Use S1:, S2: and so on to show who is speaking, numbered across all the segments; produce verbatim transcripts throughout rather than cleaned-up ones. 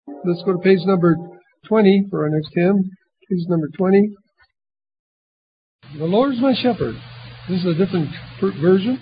S1: Let's go to page number twenty for our next hymn. Page number twenty. The Lord's my shepherd. This is a different version.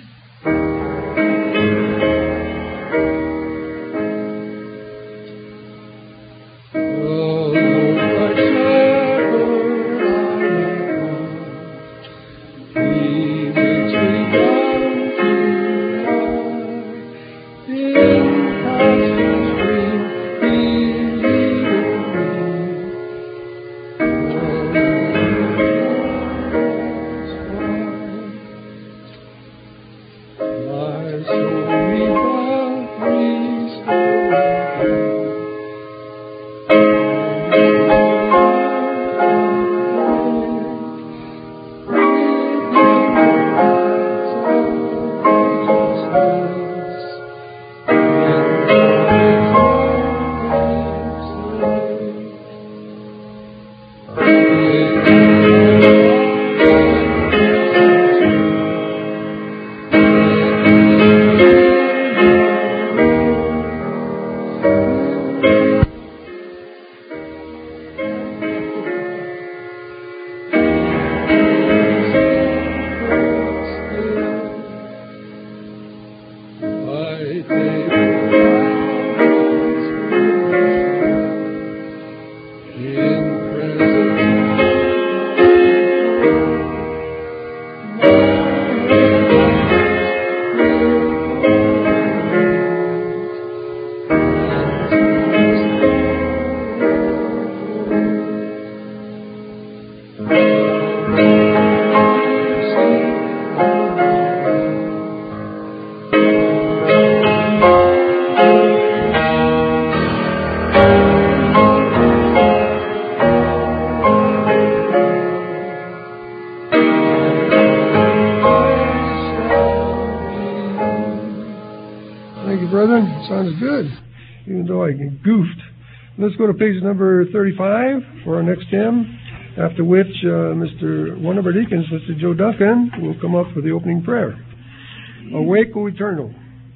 S1: Sounds good, even though I goofed. Let's go to page number thirty-five for our next hymn, after which uh, Mister one of our deacons, Mister Joe Duncan, will come up for the opening prayer. Awake, O Eternal.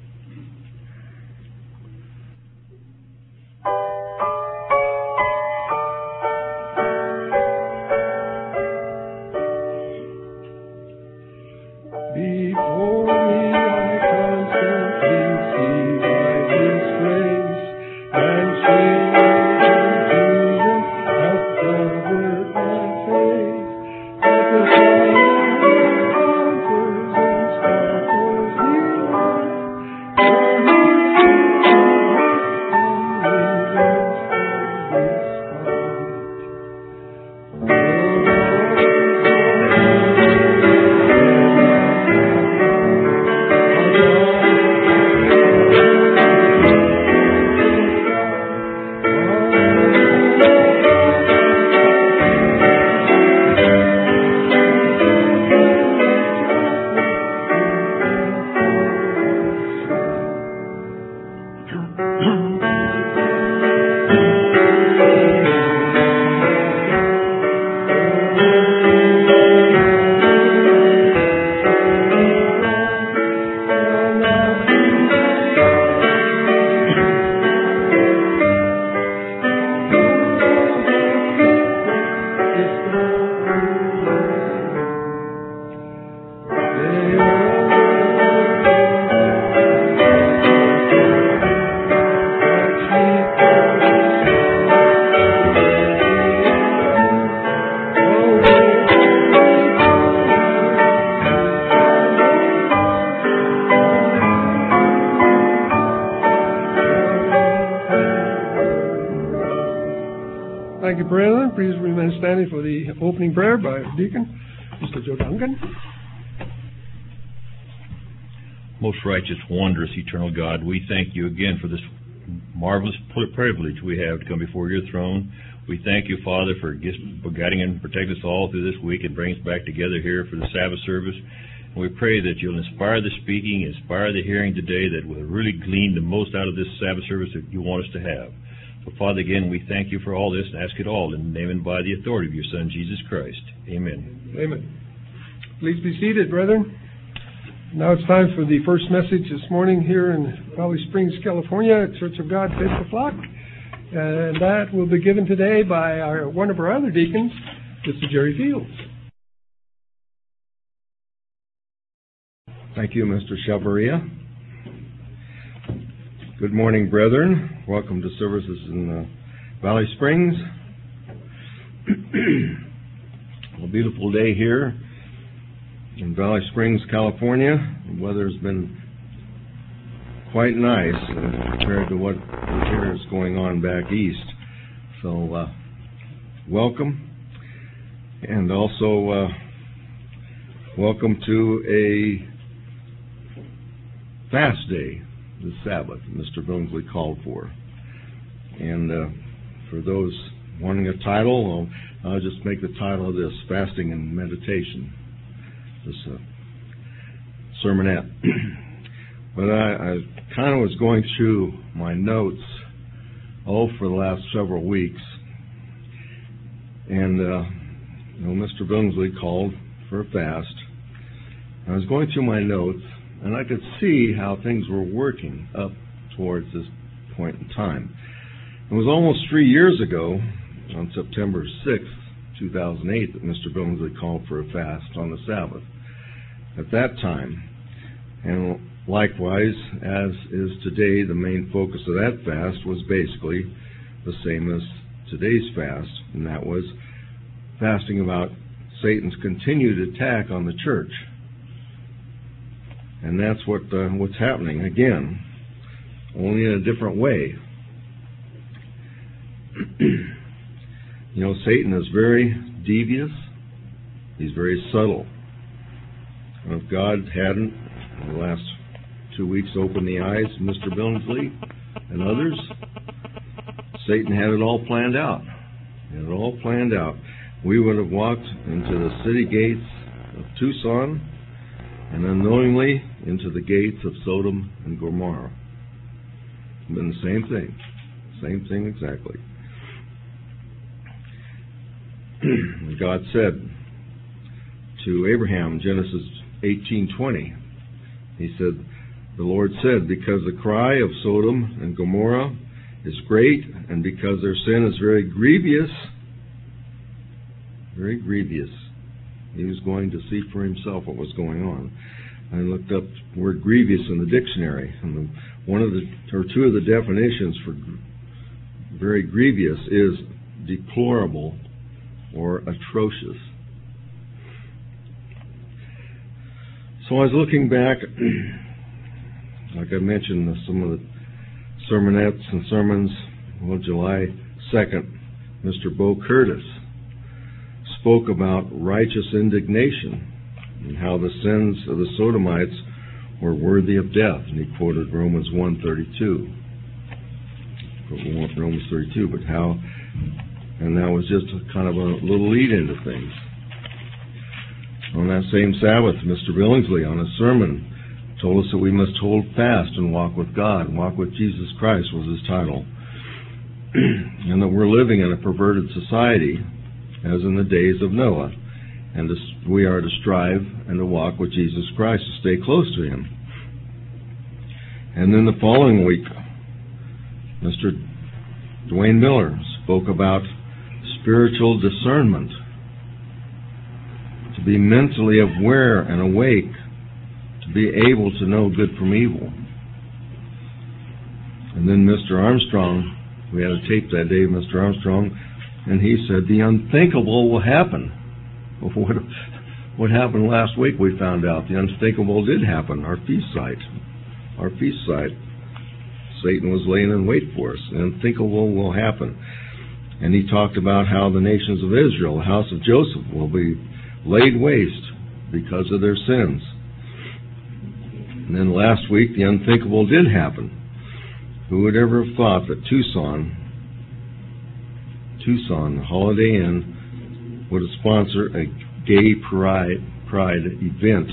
S1: Thank you, brethren. Please remain standing for the opening prayer by Deacon Mister Joe Duncan.
S2: Most righteous, wondrous, eternal God, we thank you again for this marvelous privilege we have to come before your throne. We thank you, Father, for guiding and protecting us all through this week and bring us back together here for the Sabbath service. And we pray that you'll inspire the speaking, inspire the hearing today, that we'll really glean the most out of this Sabbath service that you want us to have. So, Father, again, we thank you for all this and ask it all in the name and by the authority of your Son, Jesus Christ. Amen.
S1: Amen. Please be seated, brethren. Now it's time for the first message this morning here in Valley Springs, California, at Church of God, Faithful Flock. And that will be given today by our, one of our other deacons, Mister Jerry Fields.
S3: Thank you, Mister Chavarria. Good morning, brethren. Welcome to services in uh, Valley Springs. A beautiful day here in Valley Springs, California. The weather's been quite nice uh, compared to what we hear is going on back east. So, uh, welcome. And also, uh, welcome to a fast day, the Sabbath, Mister Billingsley called for. And uh, for those wanting a title, I'll, I'll just make the title of this, Fasting and Meditation, this uh, sermonette. But I, I kind of was going through my notes, oh, for the last several weeks. And, uh, you know, Mister Billingsley called for a fast. I was going through my notes, and I could see how things were working up towards this point in time. It was almost three years ago, on September sixth, two thousand eight, that Mister Billingsley called for a fast on the Sabbath. At that time, and likewise, as is today, the main focus of that fast was basically the same as today's fast, and that was fasting about Satan's continued attack on the church. And that's what uh, what's happening again, only in a different way. You know, Satan is very devious. He's very subtle. And if God hadn't, in the last two weeks, opened the eyes of Mister Billingsley and others, Satan had it all planned out. He had it all planned out. We would have walked into the city gates of Tucson and unknowingly into the gates of Sodom and Gomorrah. It's been the same thing. Same thing exactly. God said to Abraham, Genesis eighteen twenty, He said, the Lord said, because the cry of Sodom and Gomorrah is great, and because their sin is very grievous, very grievous, He was going to see for Himself what was going on. I looked up the word grievous in the dictionary, and the, one of the, or two of the definitions for very grievous is deplorable or atrocious. So I was looking back, like I mentioned, some of the sermonettes and sermons. Well, July second, Mister Bo Curtis spoke about righteous indignation and how the sins of the Sodomites were worthy of death. And he quoted Romans one thirty-two. Romans thirty-two, but how, and that was just a kind of a little lead into things. On that same Sabbath, Mister Billingsley, on a sermon, told us that we must hold fast and walk with God. Walk with Jesus Christ was his title. And that we're living in a perverted society, as in the days of Noah. And this, we are to strive and to walk with Jesus Christ, to stay close to Him. And then the following week, Mister Dwayne Miller spoke about spiritual discernment. To be mentally aware and awake, to be able to know good from evil. And then Mister Armstrong, we had a tape that day of Mister Armstrong, and he said, the unthinkable will happen. What, what happened last week, we found out. The unthinkable did happen, our feast site. Our feast site. Satan was laying in wait for us. The unthinkable will happen. And he talked about how the nations of Israel, the house of Joseph, will be laid waste because of their sins. And then last week, the unthinkable did happen. Who would ever have thought that Tucson, Tucson Holiday Inn, would sponsor a gay pride, pride event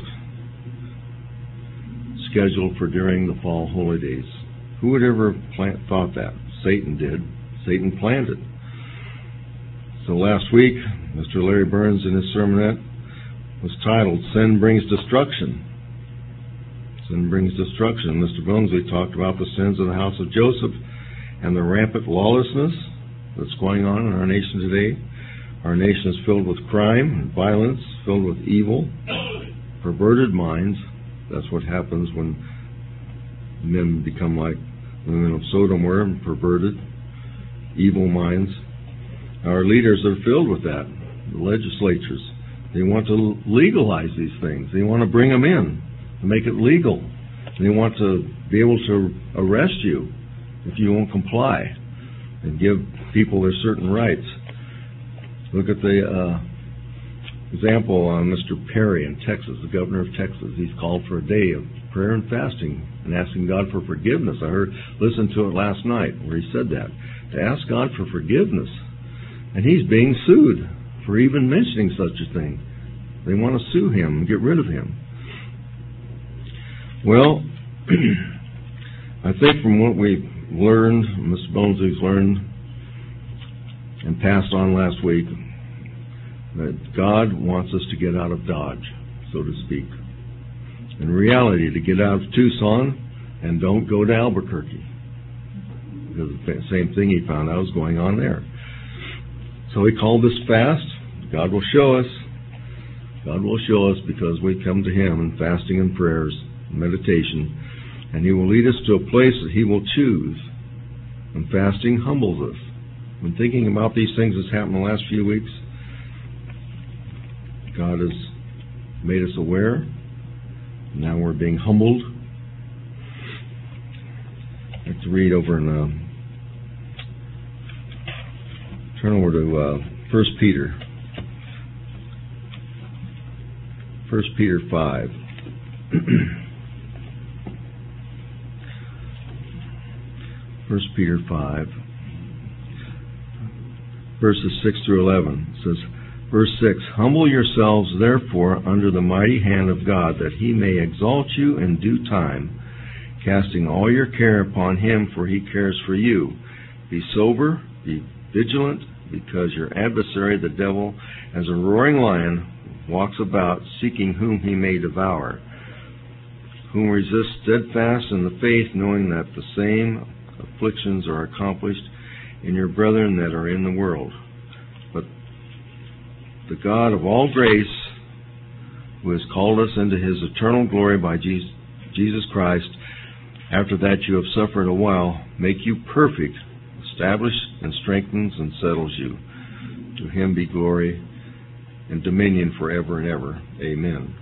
S3: scheduled for during the fall holidays? Who would ever have plant, thought that? Satan did. Satan planned it. So last week, Mister Larry Burns in his sermonette was titled, Sin Brings Destruction. Sin brings destruction. Mister Billingsley talked about the sins of the house of Joseph and the rampant lawlessness that's going on in our nation today. Our nation is filled with crime and violence, filled with evil, perverted minds. That's what happens when men become like the men of Sodom were, perverted, evil minds. Our leaders are filled with that. The legislatures, they want to legalize these things. They want to bring them in, to make it legal. They want to be able to arrest you if you won't comply and give people their certain rights. Look at the uh, example on Mister Perry in Texas, the governor of Texas. He's called for a day of prayer and fasting and asking God for forgiveness. I heard, listened to it last night where he said that, to ask God for forgiveness. And he's being sued for even mentioning such a thing. They want to sue him and get rid of him. Well, I think from what we've learned, Mister Bonesy's learned and passed on last week, that God wants us to get out of Dodge, so to speak. In reality, to get out of Tucson and don't go to Albuquerque, because the same thing he found out was going on there. So he called this fast. God will show us. God will show us because we come to him in fasting and prayers, and meditation, and he will lead us to a place that he will choose. And fasting humbles us. When thinking about these things that's happened in the last few weeks, God has made us aware. Now we're being humbled. I have to read over in, uh, turn over to uh, First Peter. First Peter five. First Peter five. Verses six through eleven. It says, verse six, humble yourselves therefore under the mighty hand of God, that he may exalt you in due time, casting all your care upon him, for he cares for you. Be sober, be vigilant, because your adversary, the devil, as a roaring lion, walks about seeking whom he may devour, whom resist steadfast in the faith, knowing that the same afflictions are accomplished in your brethren that are in the world. But the God of all grace, who has called us into his eternal glory by Jesus Christ, after that you have suffered a while, make you perfect, establish and strengthens and settles you. To him be glory and dominion forever and ever. Amen.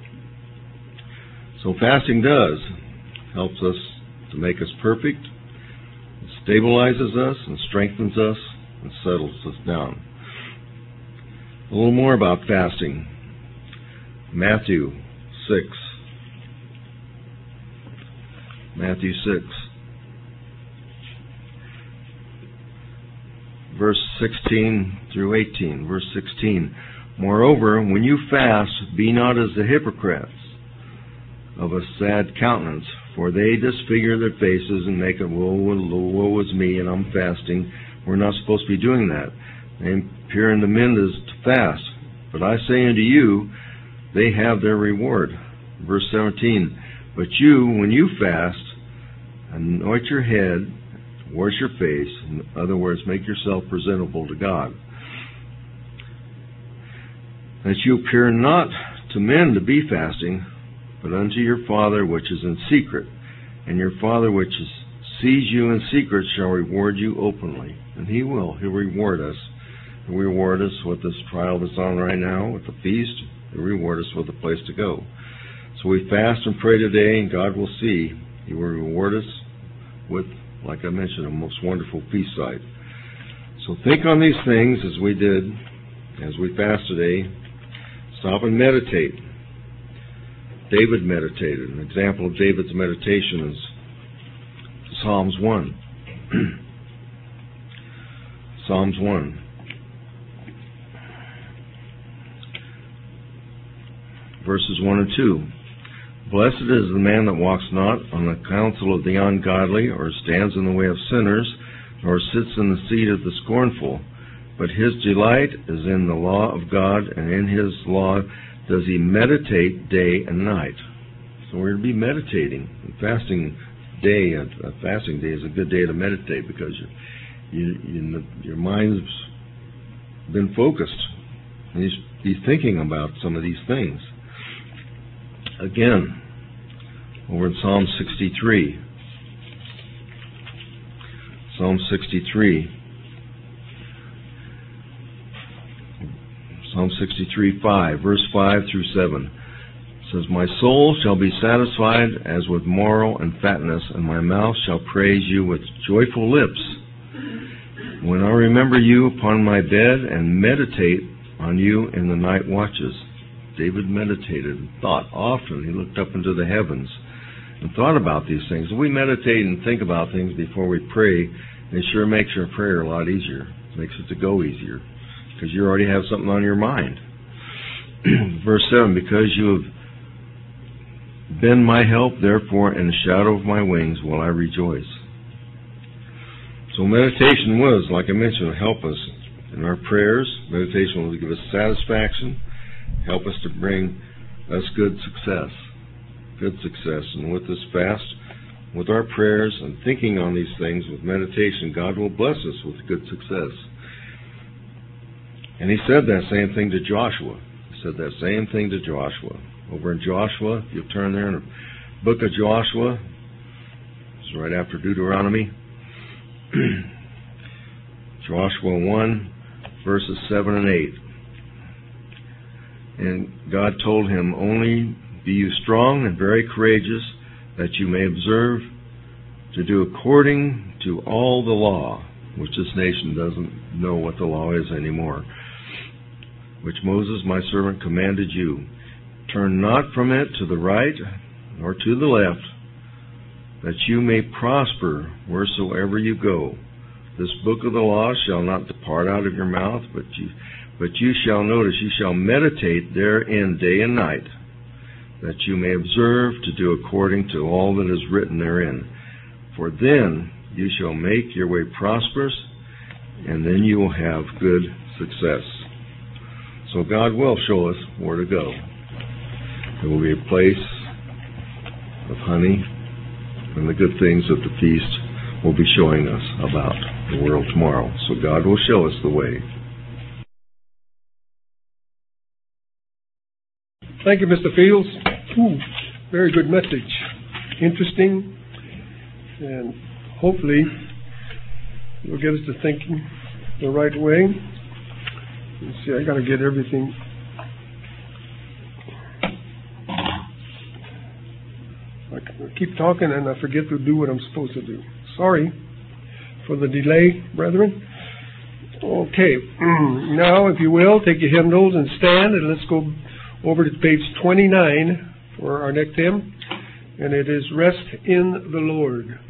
S3: So fasting does, helps us to make us perfect, stabilizes us and strengthens us and settles us down. A little more about fasting. Matthew six. Matthew six. Verse sixteen through eighteen. Verse sixteen. Moreover, when you fast, be not as the hypocrites, of a sad countenance, for they disfigure their faces and make it, woe, woe is me, and I'm fasting. We're not supposed to be doing that. And pure in the men is to fast. But I say unto you, they have their reward. Verse seventeen, but you, when you fast, anoint your head, wash your face, in other words, make yourself presentable to God, that you appear not to men to be fasting, but unto your Father which is in secret. And your Father which is, sees you in secret shall reward you openly. And he will. He'll reward us. He'll reward us with this trial that's on right now, with the feast. He'll reward us with a place to go. So we fast and pray today, and God will see. He will reward us with, like I mentioned, a most wonderful feast site. So think on these things as we did, as we fast today. Stop and meditate. David meditated. An example of David's meditation is Psalms one. Psalms one. Verses one and two. Blessed is the man that walks not on the counsel of the ungodly, or stands in the way of sinners, nor sits in the seat of the scornful. But his delight is in the law of God, and in his law does he meditate day and night. So we're to be meditating. And fasting day, a, a fasting day, is a good day to meditate because you, you, you, your mind's been focused. And you be thinking about some of these things. Again, over in Psalm sixty-three. Psalm sixty-three. Psalm sixty-three, five, verse five through seven. It says, "My soul shall be satisfied as with marrow and fatness, and my mouth shall praise you with joyful lips. When I remember you upon my bed and meditate on you in the night watches." David meditated and thought often. He looked up into the heavens and thought about these things. If we meditate and think about things before we pray, it sure makes our prayer a lot easier. It makes it to go easier because you already have something on your mind. Verse seven, "Because you have been my help, therefore in the shadow of my wings will I rejoice." So meditation was, like I mentioned, help us in our prayers. Meditation will give us satisfaction, help us to bring us good success. Good success. And with this fast, with our prayers and thinking on these things with meditation, God will bless us with good success. And he said that same thing to Joshua. He said that same thing to Joshua. Over in Joshua, if you turn there in the book of Joshua, it's right after Deuteronomy. Joshua one, verses seven and eight. "And God told him, only be you strong and very courageous, that you may observe to do according to all the law," which this nation doesn't know what the law is anymore, "which Moses my servant commanded you. Turn not from it to the right nor to the left, that you may prosper wheresoever you go. This book of the law shall not depart out of your mouth, but you, but you shall notice, you shall meditate therein day and night, that you may observe to do according to all that is written therein. For then you shall make your way prosperous, and then you will have good success." So God will show us where to go. There will be a place of honey, and the good things of the feast will be showing us about the world tomorrow. So God will show us the way.
S1: Thank you, Mister Fields. Ooh, very good message. Interesting, and hopefully it will get us to thinking the right way. Let's see, I got to get everything. I keep talking and I forget to do what I'm supposed to do. Sorry for the delay, brethren. Okay, now, if you will, take your hymnals and stand, and let's go over to page twenty-nine for our next hymn, and it is "Rest in the Lord."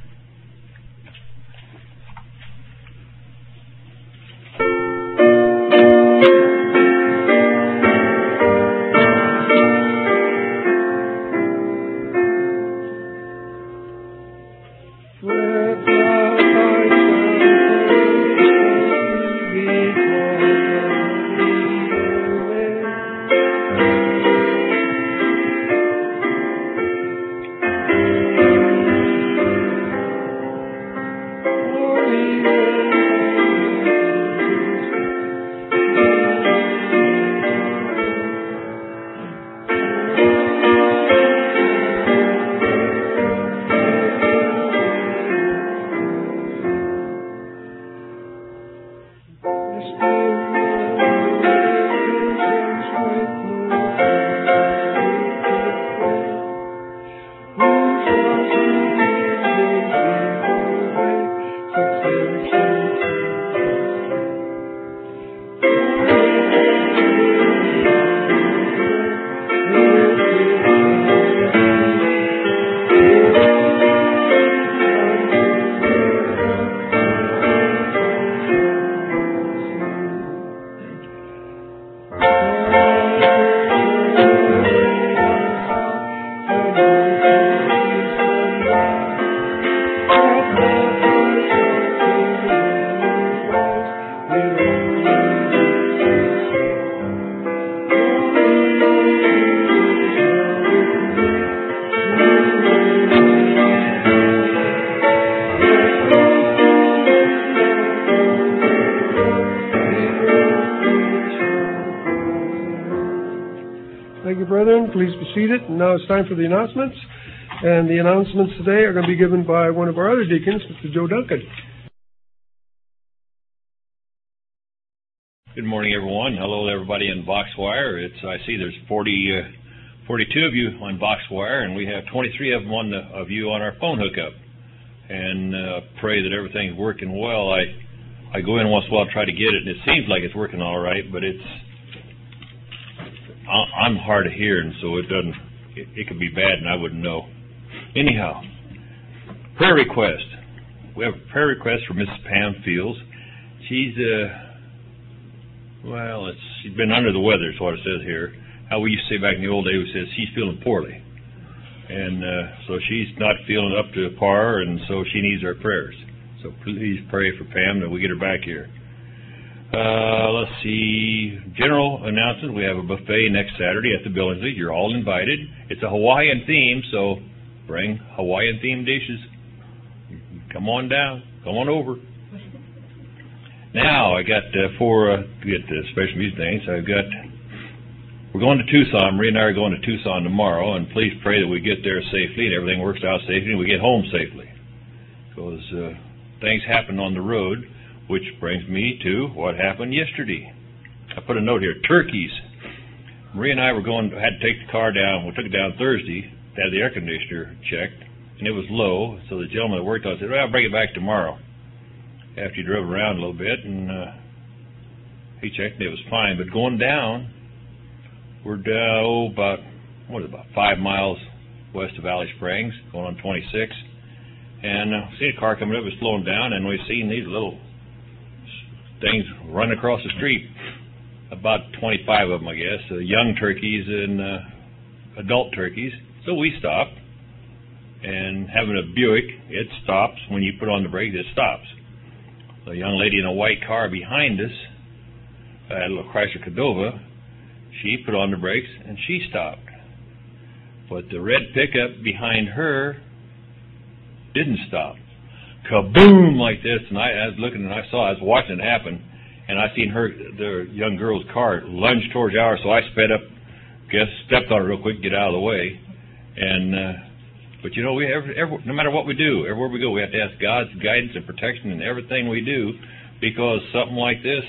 S1: please be seated. And now it's time for the announcements. And the announcements today are going to be given by one of our other deacons, Mister Joe Duncan.
S2: Good morning, everyone. Hello, everybody in Boxwire. It's I see there's forty, uh, forty-two of you on Boxwire, and we have twenty-three of them on the, of you on our phone hookup. And uh, pray that everything's working well. I I go in once in a while to try to get it, and it seems like it's working all right, but it's I'm hard of hearing, so it doesn't. It, it could be bad, and I wouldn't know. Anyhow, prayer request. We have a prayer request for Missus Pam Fields. She's uh. Well, it's, she's been under the weather, is what it says here. How we used to say back in the old days, we said she's feeling poorly. And uh, so she's not feeling up to par, and so she needs our prayers. So please pray for Pam that we get her back here. Uh, let's see. General announcement, we have a buffet next Saturday at the Billingsley. You're all invited. It's a Hawaiian theme, so bring Hawaiian-themed dishes. Come on down. Come on over. Now, I got uh, four, uh, get uh, special music things. I've got, we're going to Tucson. Maria and I are going to Tucson tomorrow, and please pray that we get there safely and everything works out safely and we get home safely. Because uh, things happen on the road, which brings me to what happened yesterday. I put a note here, turkeys. Maria and I were going, had to take the car down. We took it down Thursday to have the air conditioner checked, and it was low. So the gentleman that worked on it said, well, I'll bring it back tomorrow. After he drove around a little bit, and uh, he checked, and it was fine. But going down, we're down, oh, about, what is it, about five miles west of Valley Springs, going on twenty-six. And uh, see a car coming up, it's slowing down, and we've seen these little things running across the street. About twenty-five of them, I guess, uh, young turkeys and uh, adult turkeys. So we stopped, and having a Buick, it stops. When you put on the brakes, it stops. A young lady in a white car behind us, a little Chrysler Cadova, she put on the brakes and she stopped. But the red pickup behind her didn't stop. Kaboom like this, and I, I was looking and I saw, I was watching it happen, and I seen her, the young girl's car lunge towards ours, so I sped up, guess, stepped on it real quick, get out of the way, and uh, But, you know, we every, every, no matter what we do, everywhere we go, we have to ask God's guidance and protection in everything we do, because something like this,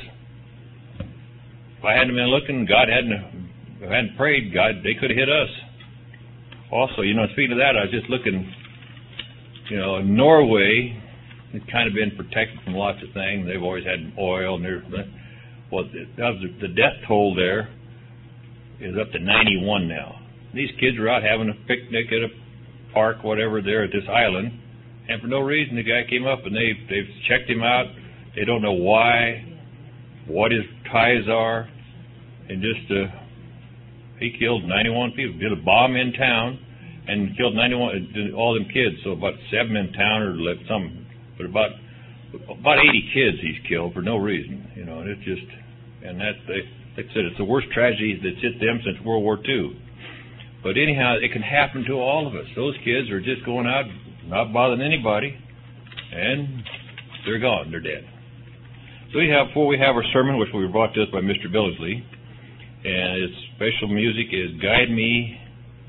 S2: if I hadn't been looking, God hadn't, if I hadn't prayed, God, they could have hit us. Also, you know, speaking of that, I was just looking, you know, Norway has kind of been protected from lots of things. They've always had oil, and they're, well, that was the death toll there is up to ninety-one now. These kids are out having a picnic at a park, whatever, there at this island, and for no reason the guy came up and they they've checked him out. They don't know why, what his ties are, and just uh, he killed ninety-one people. Did a bomb in town and killed ninety-one, all them kids. So about seven in town or some, but about about eighty kids he's killed for no reason. You know, and it's just, and that they like I said, it's the worst tragedy that's hit them since World War Two. But anyhow, it can happen to all of us. Those kids are just going out, not bothering anybody, and they're gone. They're dead. So we have, before we have our sermon, which we were brought to us by Mister Billingsley, and its special music is "Guide Me,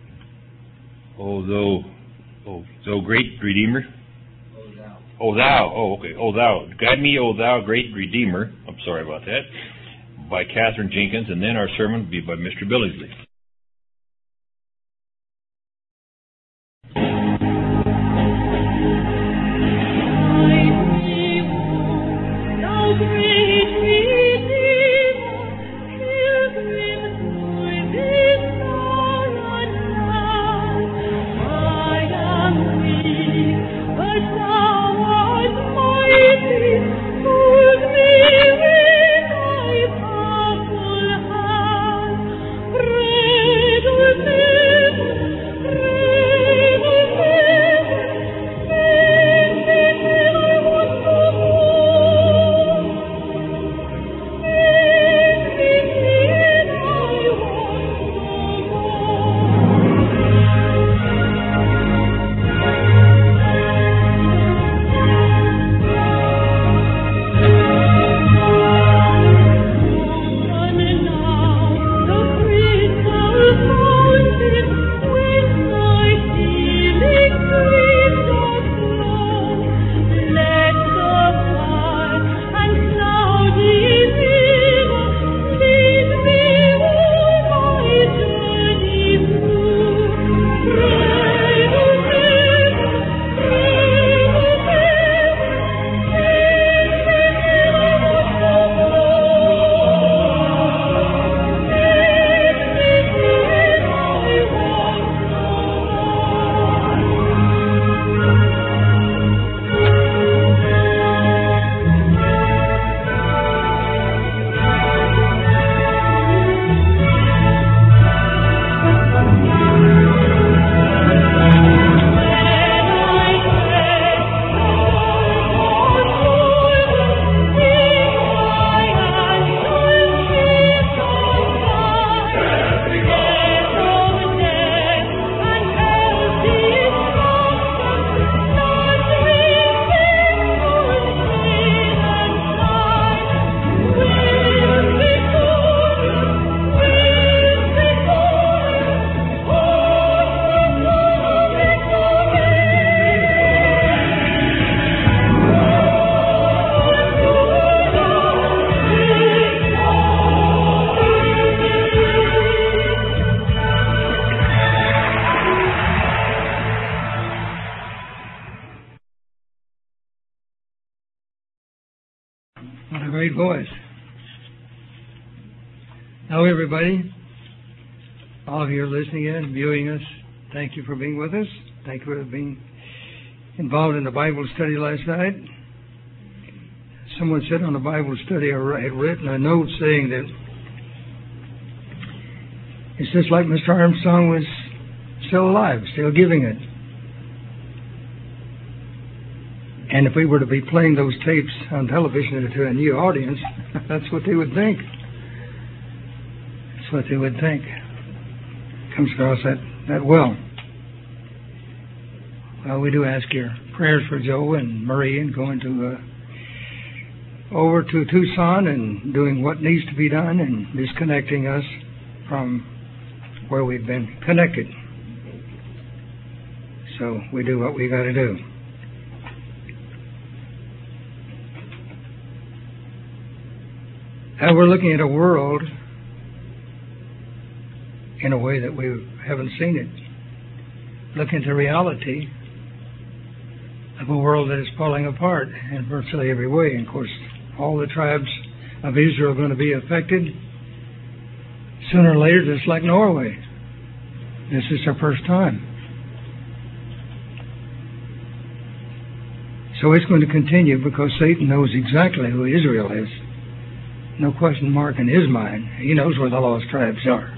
S2: O Thou, O Thou Great Redeemer." O Thou. O Thou. Oh, okay. O Thou. "Guide Me, O Thou Great Redeemer." I'm sorry about that. By Catherine Jenkins, and then our sermon will be by Mister Billingsley.
S4: Pray What a great voice. Hello, everybody. All of you are listening in, viewing us. Thank you for being with us. Thank you for being involved in the Bible study last night. Someone said on the Bible study, I had written a note saying that it's just like Mister Armstrong was still alive, still giving it. And if we were to be playing those tapes on television to a new audience, that's what they would think. That's what they would think. Comes across that, that well. Well, we do ask your prayers for Joe and Marie and going to uh, over to Tucson and doing what needs to be done and disconnecting us from where we've been connected. So we do what we got to do. Now we're looking at a world in a way that we haven't seen it. Looking at the reality of a world that is falling apart in virtually every way. And of course, all the tribes of Israel are going to be affected sooner or later, just like Norway. This is their first time. So it's going to continue because Satan knows exactly who Israel is. No question mark in his mind. He knows where the lost tribes are.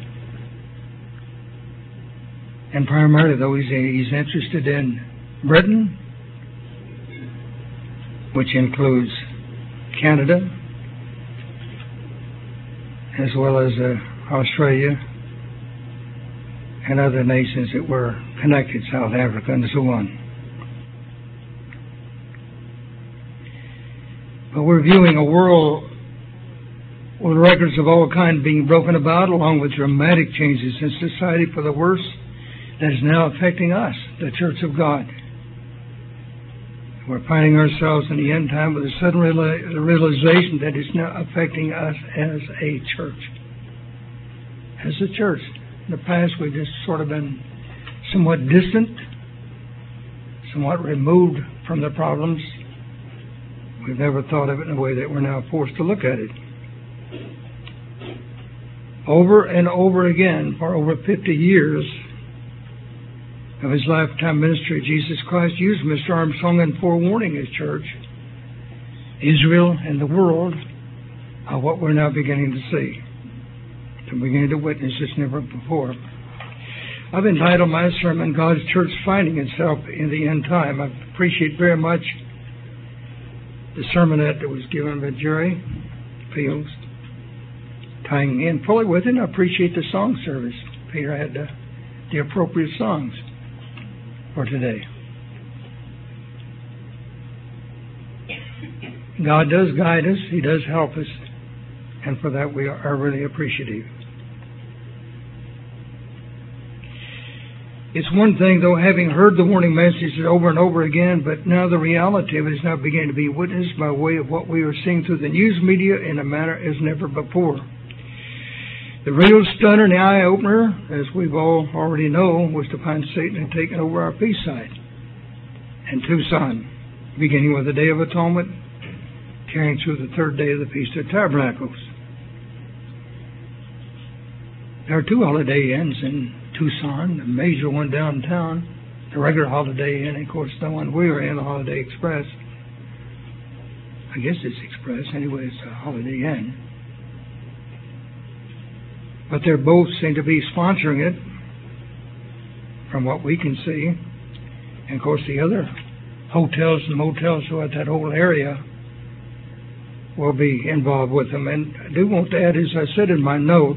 S4: And primarily, though, he's, he's interested in Britain, which includes Canada, as well as uh, Australia and other nations that were connected, South Africa and so on. But we're viewing a world with records of all kinds being broken about, along with dramatic changes in society for the worse that is now affecting us, the Church of God. We're finding ourselves in the end time with a sudden realization that it's now affecting us as a church. As a church. In the past, we've just sort of been somewhat distant, somewhat removed from the problems. We've never thought of it in a way that we're now forced to look at it. Over and over again, for over fifty years of his lifetime ministry, Jesus Christ used Mister Armstrong in forewarning his church, Israel, and the world of what we're now beginning to see, to beginning to witness as never before. I've entitled my sermon, God's Church Finding Itself in the End Time. I appreciate very much the sermonette that was given by Jerry Fields, tying in fully with it. I appreciate the song service. Peter had the, the appropriate songs for today. God does guide us. He does help us. And for that we are really appreciative. It's one thing, though, having heard the warning messages over and over again, but now the reality of it is now beginning to be witnessed by way of what we are seeing through the news media in a manner as never before. The real stunner and the eye-opener, as we've all already know, was to find Satan had taken over our peace side in Tucson, beginning with the Day of Atonement, carrying through the third day of the Feast of Tabernacles. There are two holiday inns in Tucson, the major one downtown, the regular Holiday Inn, and of course the one we were in, the Holiday Express. I guess it's Express, anyway, it's a Holiday Inn. But they both seem to be sponsoring it, from what we can see. And of course the other hotels and motels throughout that whole area will be involved with them. And I do want to add, as I said in my note,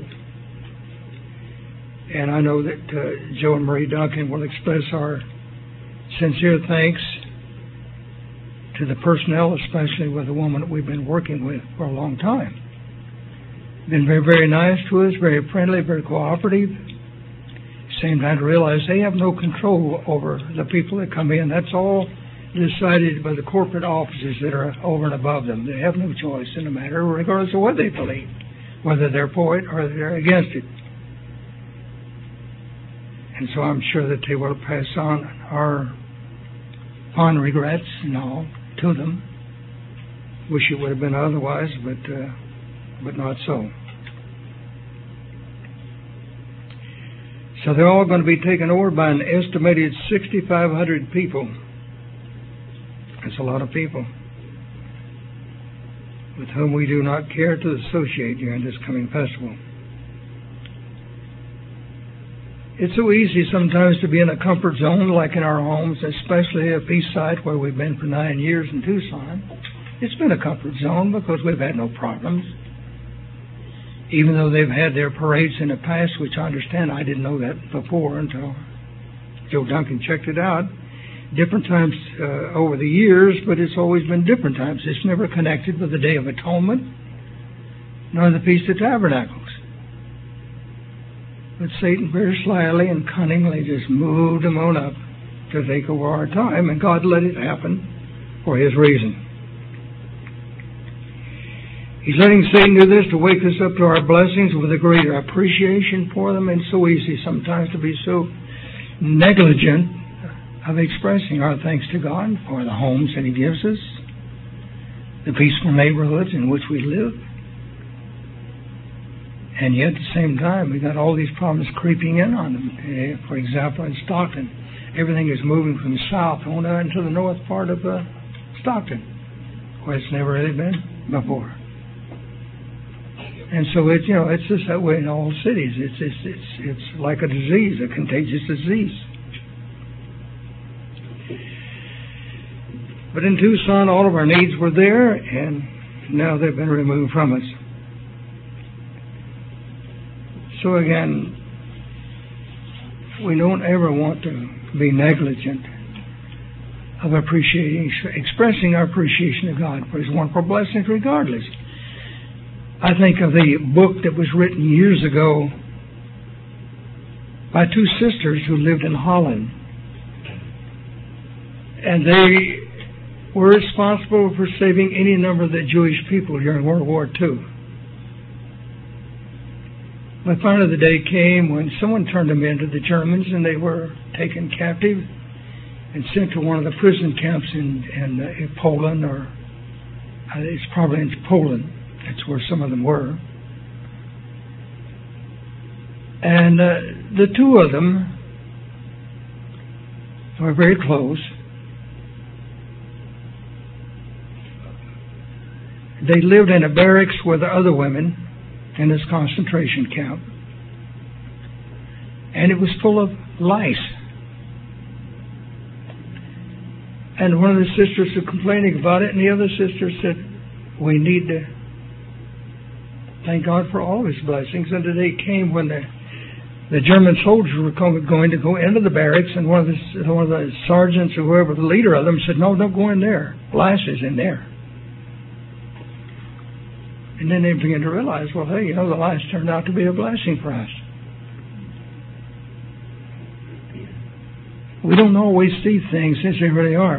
S4: and I know that uh, Joe and Marie Duncan will express our sincere thanks to the personnel, especially with the woman that we've been working with for a long time. Been very, very nice to us, very friendly, very cooperative. Same time to realize they have no control over the people that come in. That's all decided by the corporate offices that are over and above them. They have no choice in the matter, regardless of what they believe, whether they're for it or they're against it. And so I'm sure that they will pass on our fond regrets and all to them Wish it would have been otherwise, but uh, but not so. So they're all going to be taken over by an estimated sixty-five hundred people. That's a lot of people with whom we do not care to associate during this coming festival. It's so easy sometimes to be in a comfort zone, like in our homes, especially at Peace Site, where we've been for nine years in Tucson. It's been a comfort zone because we've had no problems. Even though they've had their parades in the past, which I understand, I didn't know that before until Joe Duncan checked it out. Different times uh, over the years, but it's always been different times. It's never connected with the Day of Atonement, nor the Feast of Tabernacles. But Satan very slyly and cunningly just moved them on up to take over our time, and God let it happen for His reason. He's letting Satan do this to wake us up to our blessings with a greater appreciation for them, and so easy sometimes to be so negligent of expressing our thanks to God for the homes that He gives us, the peaceful neighborhoods in which we live. And yet at the same time, we got all these problems creeping in on them. For example, in Stockton, everything is moving from the south on out into the north part of uh, Stockton, where it's never really been before. And so it's, you know, it's just that way in all cities. It's it's it's it's like a disease, a contagious disease. But in Tucson, all of our needs were there, and now they've been removed from us. So again, we don't ever want to be negligent of appreciating, expressing our appreciation of God for His wonderful blessings regardless. I think of the book that was written years ago by two sisters who lived in Holland. And they were responsible for saving any number of the Jewish people during World War Two. But finally the day came when someone turned them in to the Germans, and they were taken captive and sent to one of the prison camps in, in, uh, in Poland, or uh, it's probably in Poland. That's where some of them were. And uh, the two of them were very close. They lived in a barracks with the other women in this concentration camp. And it was full of lice. And one of the sisters was complaining about it, and the other sister said, we need to thank God for all of His blessings. And the day came when the the German soldiers were going to go into the barracks, and one of the one of the sergeants or whoever, the leader of them, said, "No, don't go in there. Lice is in there." And then they began to realize, well, hey, you know, the lice turned out to be a blessing for us. We don't always see things as they really are.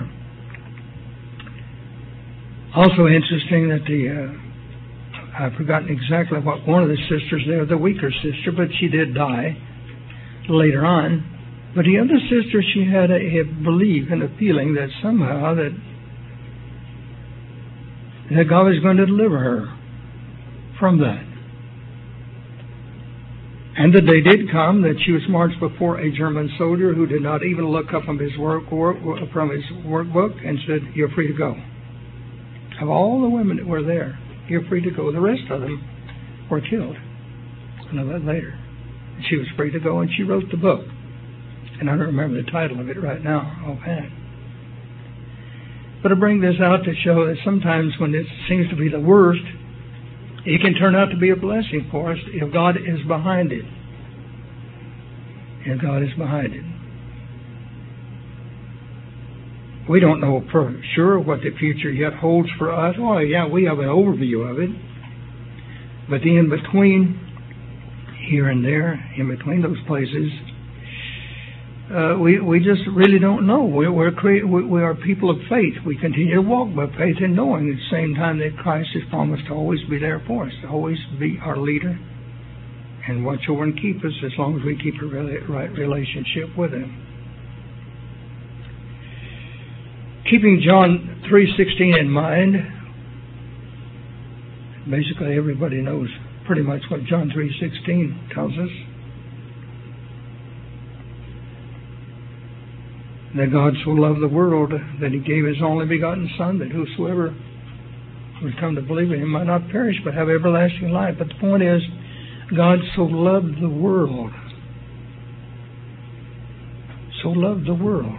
S4: Also interesting that the uh, I've forgotten exactly what one of the sisters there, the weaker sister, but she did die later on. But the other sister, she had a, a belief and a feeling that somehow that that God was going to deliver her from that. And the day did come that she was marched before a German soldier who did not even look up from his work, work from his workbook and said, "You're free to go." Of all the women that were there, you're free to go. The rest of them were killed. I know that later. She was free to go, and she wrote the book. And I don't remember the title of it right now offhand. But I bring this out to show that sometimes when it seems to be the worst, it can turn out to be a blessing for us if God is behind it. If God is behind it. We don't know for sure what the future yet holds for us. Oh, yeah, we have an overview of it. But the in-between, here and there, in between those places, uh, we we just really don't know. We're, we're cre- we, we are people of faith. We continue to walk by faith and knowing at the same time that Christ has promised to always be there for us, to always be our leader and watch over and keep us as long as we keep a really right relationship with Him. Keeping John three sixteen in mind, basically everybody knows pretty much what John three sixteen tells us. That God so loved the world that He gave His only begotten Son, that whosoever would come to believe in Him might not perish but have everlasting life. But the point is, God so loved the world. So loved the world.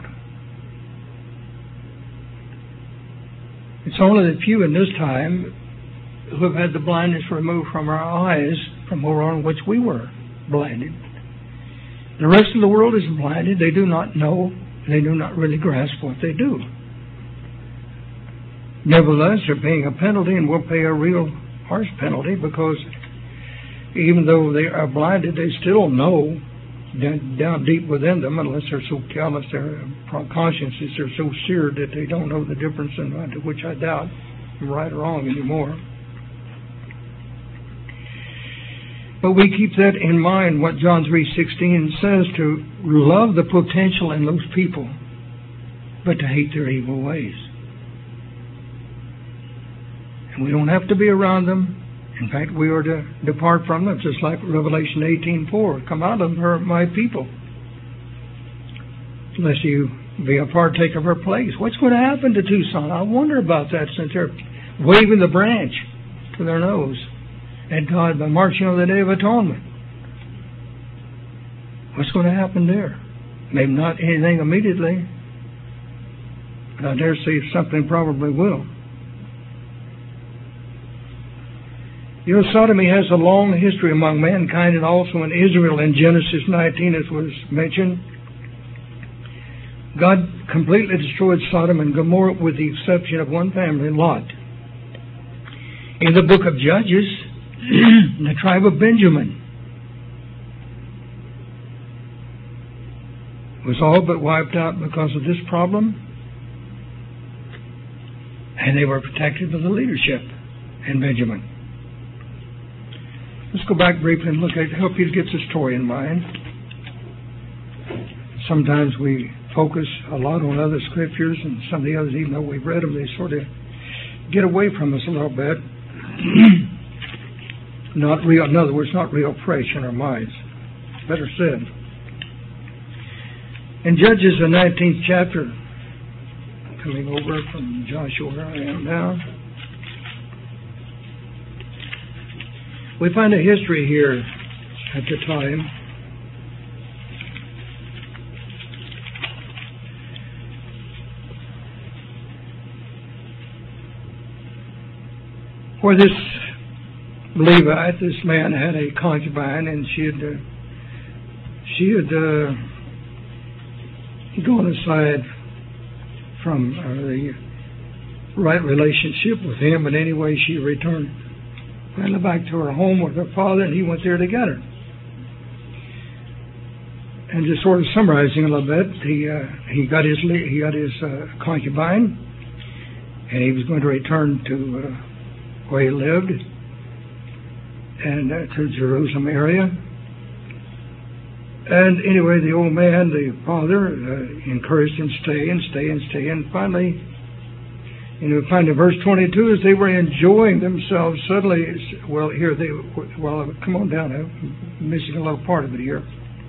S4: It's only the few in this time who have had the blindness removed from our eyes from on which we were blinded. The rest of the world is blinded. They do not know. They do not really grasp what they do. Nevertheless, they're paying a penalty, and will pay a real harsh penalty, because even though they are blinded, they still know down deep within them, unless they're so callous, their consciences are so seared that they don't know the difference, in which I doubt, right or wrong anymore. But we keep that in mind, what John three sixteen says, to love the potential in those people, but to hate their evil ways. And we don't have to be around them. In fact, we are to depart from them, just like Revelation eighteen four. Come out of her, my people, lest you be a partaker of her plagues. What's going to happen to Tucson? I wonder about that, since they're waving the branch to their nose at God by marching on the Day of Atonement. What's going to happen there? Maybe not anything immediately, but I dare say something probably will. You know, sodomy has a long history among mankind, and also in Israel in Genesis nineteen, as was mentioned. God completely destroyed Sodom and Gomorrah with the exception of one family, Lot. In the book of Judges, the tribe of Benjamin was all but wiped out because of this problem, and they were protected by the leadership in Benjamin. Let's go back briefly and look at, help you to get the story in mind. Sometimes we focus a lot on other scriptures, and some of the others, even though we've read them, they sort of get away from us a little bit. Not real, in other words, not real fresh in our minds. Better said. In Judges, the nineteenth chapter, coming over from Joshua where I am now, we find a history here at the time. Where this Levite, this man, had a concubine, and she had uh, she had uh, gone aside from uh, the right relationship with him, but anyway, she returned finally back to her home with her father, and he went there to get her. And just sort of summarizing a little bit, he uh, he got his he got his uh, concubine, and he was going to return to uh, where he lived, and uh, to Jerusalem area. And anyway, the old man, the father, uh, encouraged him to stay and stay and stay. And finally, you know, find in verse twenty-two, as they were enjoying themselves, suddenly, well, here they, well, come on down, I'm missing a little part of it here.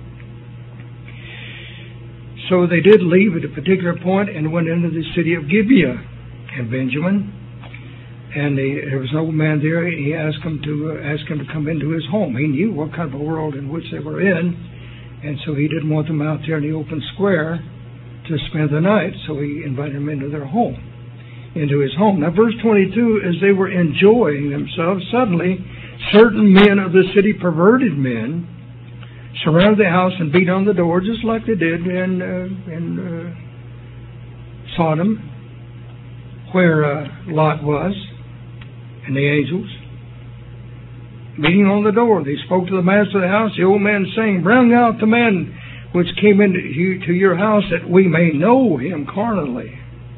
S4: So they did leave at a particular point and went into the city of Gibeah in Benjamin. And the, there was an old man there. He asked him to uh, ask him to come into his home. He knew what kind of a world in which they were in, and so he didn't want them out there in the open square to spend the night. So he invited them into their home, into his home. Now, verse twenty-two: as they were enjoying themselves, suddenly certain men of the city, perverted men, surrounded the house and beat on the door, just like they did in uh, in uh, Sodom, where uh, Lot was. And the angels, beating on the door, they spoke to the master of the house, the old man, saying, bring out the man which came into you, to your house, that we may know him carnally.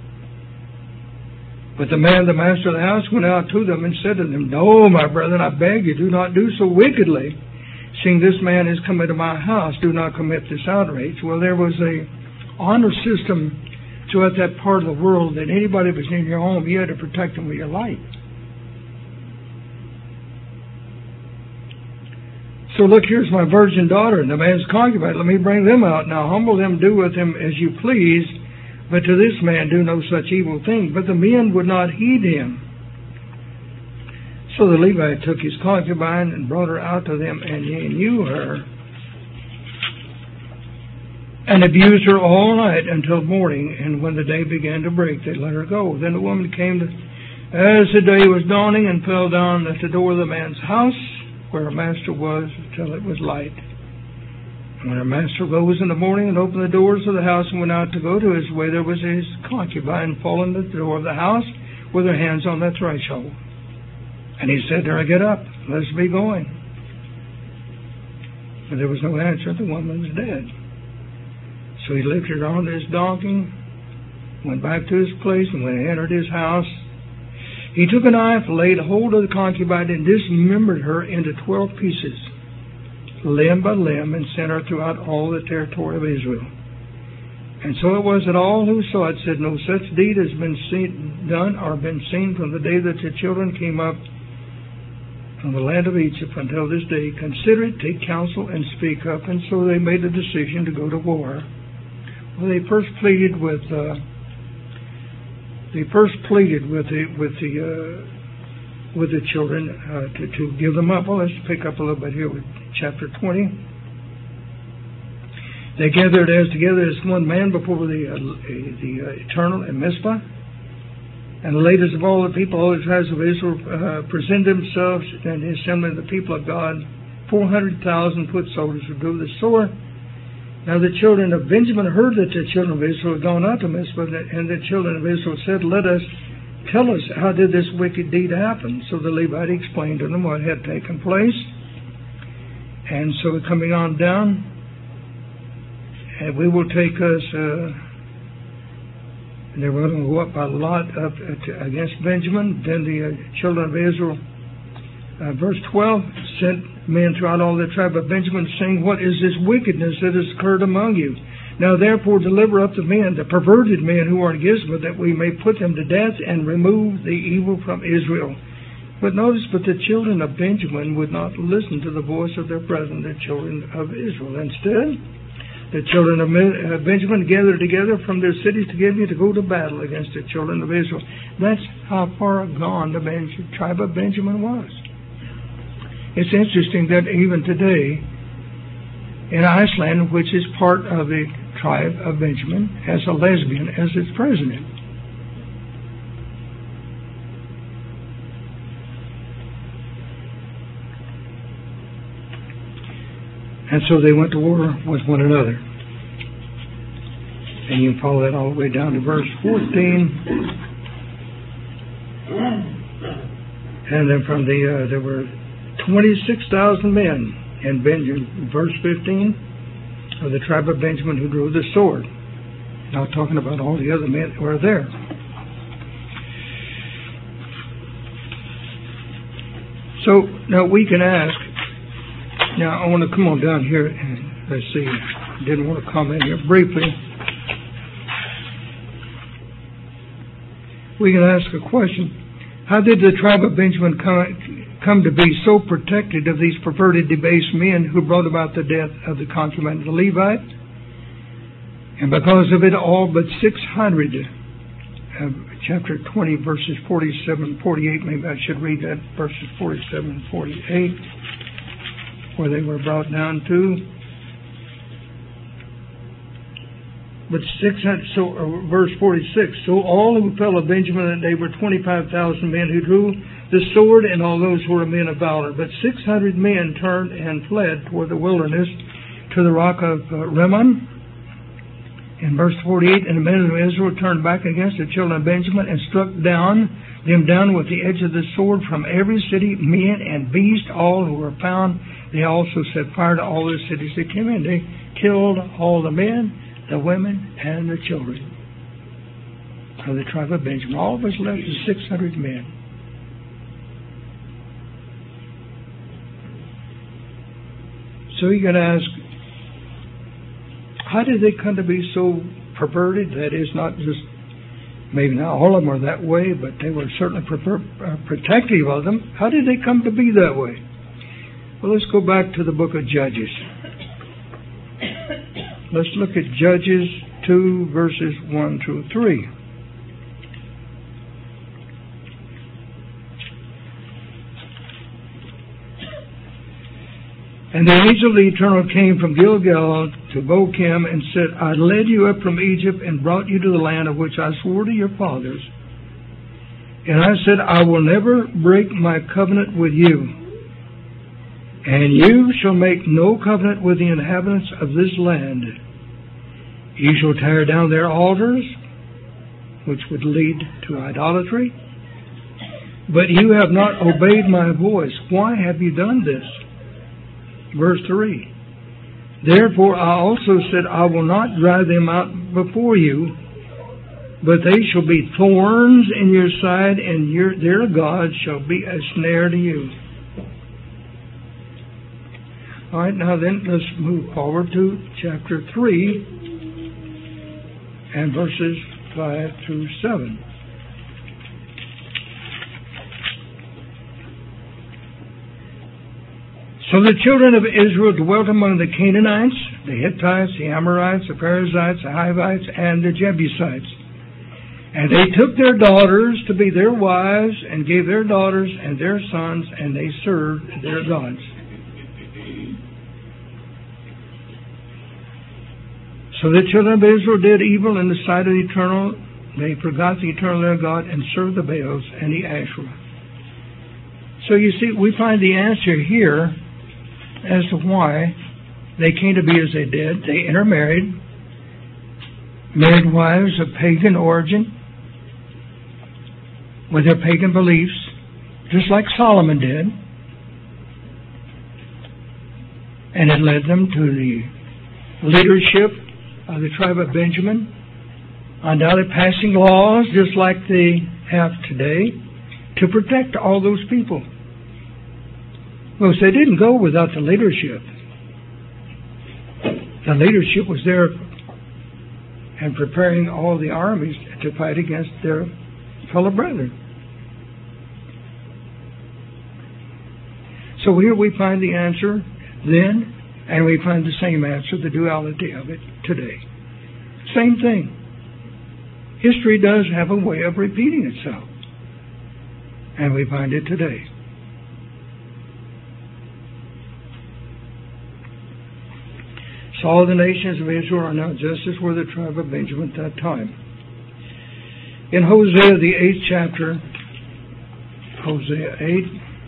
S4: But the man, the master of the house, went out to them and said to them, no, my brethren, I beg you, do not do so wickedly. Seeing this man has come into my house, do not commit this outrage. Well, there was a honor system throughout that part of the world, that anybody that was in your home, you had to protect them with your life. So look, here's my virgin daughter and the man's concubine. Let me bring them out. Now humble them, do with them as you please. But to this man do no such evil thing. But the men would not heed him. So the Levite took his concubine and brought her out to them, and they knew her, and abused her all night until morning. And when the day began to break, they let her go. Then the woman came to, as the day was dawning, and fell down at the door of the man's house, where her master was, till it was light. When her master rose in the morning and opened the doors of the house and went out to go to his way, there was his concubine fallen at the door of the house with her hands on the threshold. And he said to her, get up, let's be going. But there was no answer. The woman was dead. So he lifted her onto his donkey, went back to his place, and when he entered his house, he took a knife, laid hold of the concubine, and dismembered her into twelve pieces, limb by limb, and sent her throughout all the territory of Israel. And so it was that all who saw it said, no such deed has been seen, done or been seen from the day that the children came up from the land of Egypt until this day. Consider it, take counsel, and speak up. And so they made a decision to go to war. Well, they first pleaded with uh, they first pleaded with the with the uh, with the children uh, to to give them up. Well, let's pick up a little bit here with chapter twenty. They gathered as together as one man before the uh, the uh, Eternal in Mizpah. And the leaders of all the people, all the tribes of Israel, uh, presented themselves and the assembly of the people of God, four hundred thousand foot soldiers who drew the sword. Now the children of Benjamin heard that the children of Israel had gone out to Mizpah, and the children of Israel said, let us, tell us, how did this wicked deed happen? So the Levite explained to them what had taken place. And so coming on down, and we will take us... Uh, And they were going to go up by lot up against Benjamin. Then the uh, children of Israel, uh, verse twelve, sent men throughout all the tribe of Benjamin, saying, what is this wickedness that has occurred among you? Now therefore deliver up the men, the perverted men who are in Gizma, that we may put them to death and remove the evil from Israel. But notice, but the children of Benjamin would not listen to the voice of their brethren, the children of Israel. Instead, the children of Benjamin gathered together from their cities to Gibeah to go to battle against the children of Israel. That's how far gone the tribe of Benjamin was. It's interesting that even today, in Iceland, which is part of the tribe of Benjamin, has a lesbian as its president. And so they went to war with one another. And you can follow that all the way down to verse fourteen. And then from the, uh, there were twenty-six thousand men in Benjamin, verse fifteen, of the tribe of Benjamin who drew the sword. Now talking about all the other men who were there. So now we can ask, now I want to come on down here and let's see, didn't want to comment here briefly. We can ask a question. How did the tribe of Benjamin come, come to be so protected of these perverted, debased men who brought about the death of the concubine of the Levite? And because of it, all but six hundred, uh, chapter twenty, verses forty-seven and forty-eight, maybe I should read that, verses forty-seven and forty-eight, where they were brought down to. But six hundred, so uh, verse forty-six. So all who fell of Benjamin, they were twenty-five thousand men who drew the sword, and all those who were men of valor. But six hundred men turned and fled toward the wilderness to the rock of uh, Rimmon. In verse forty-eight, and the men of Israel turned back against the children of Benjamin and struck down them down with the edge of the sword from every city, men and beast, all who were found. They also set fire to all the cities they came in. They killed all the men, the women, and the children of the tribe of Benjamin. All of us left is six hundred men. So you got to ask, how did they come to be so perverted? That is, not just, maybe not all of them are that way, but they were certainly prefer, uh, protective of them. How did they come to be that way? Well, let's go back to the book of Judges. Let's look at Judges two, verses one through three. And the angel of the Eternal came from Gilgal to Bochim and said, I led you up from Egypt and brought you to the land of which I swore to your fathers. And I said, I will never break my covenant with you. And you shall make no covenant with the inhabitants of this land. You shall tear down their altars, which would lead to idolatry. But you have not obeyed my voice. Why have you done this? Verse three. Therefore I also said, I will not drive them out before you, but they shall be thorns in your side, and your, their God shall be a snare to you. All right, now then, let's move forward to chapter three and verses five through seven. So the children of Israel dwelt among the Canaanites, the Hittites, the Amorites, the Perizzites, the Hivites, and the Jebusites. And they took their daughters to be their wives, and gave their daughters and their sons, and they served their gods. So the children of Israel did evil in the sight of the Eternal. They forgot the Eternal their God, and served the Baals and the Asherah. So you see, we find the answer here as to why they came to be as they did. They intermarried, married wives of pagan origin with their pagan beliefs, just like Solomon did. And it led them to the leadership of the tribe of Benjamin, undoubtedly passing laws just like they have today to protect all those people. Well, they didn't go without the leadership. The leadership was there and preparing all the armies to fight against their fellow brethren. So here we find the answer then, and we find the same answer, the duality of it today. Same thing. History does have a way of repeating itself, and we find it today. So all the nations of Israel are now just as were the tribe of Benjamin at that time. In Hosea, the eighth chapter, Hosea eight,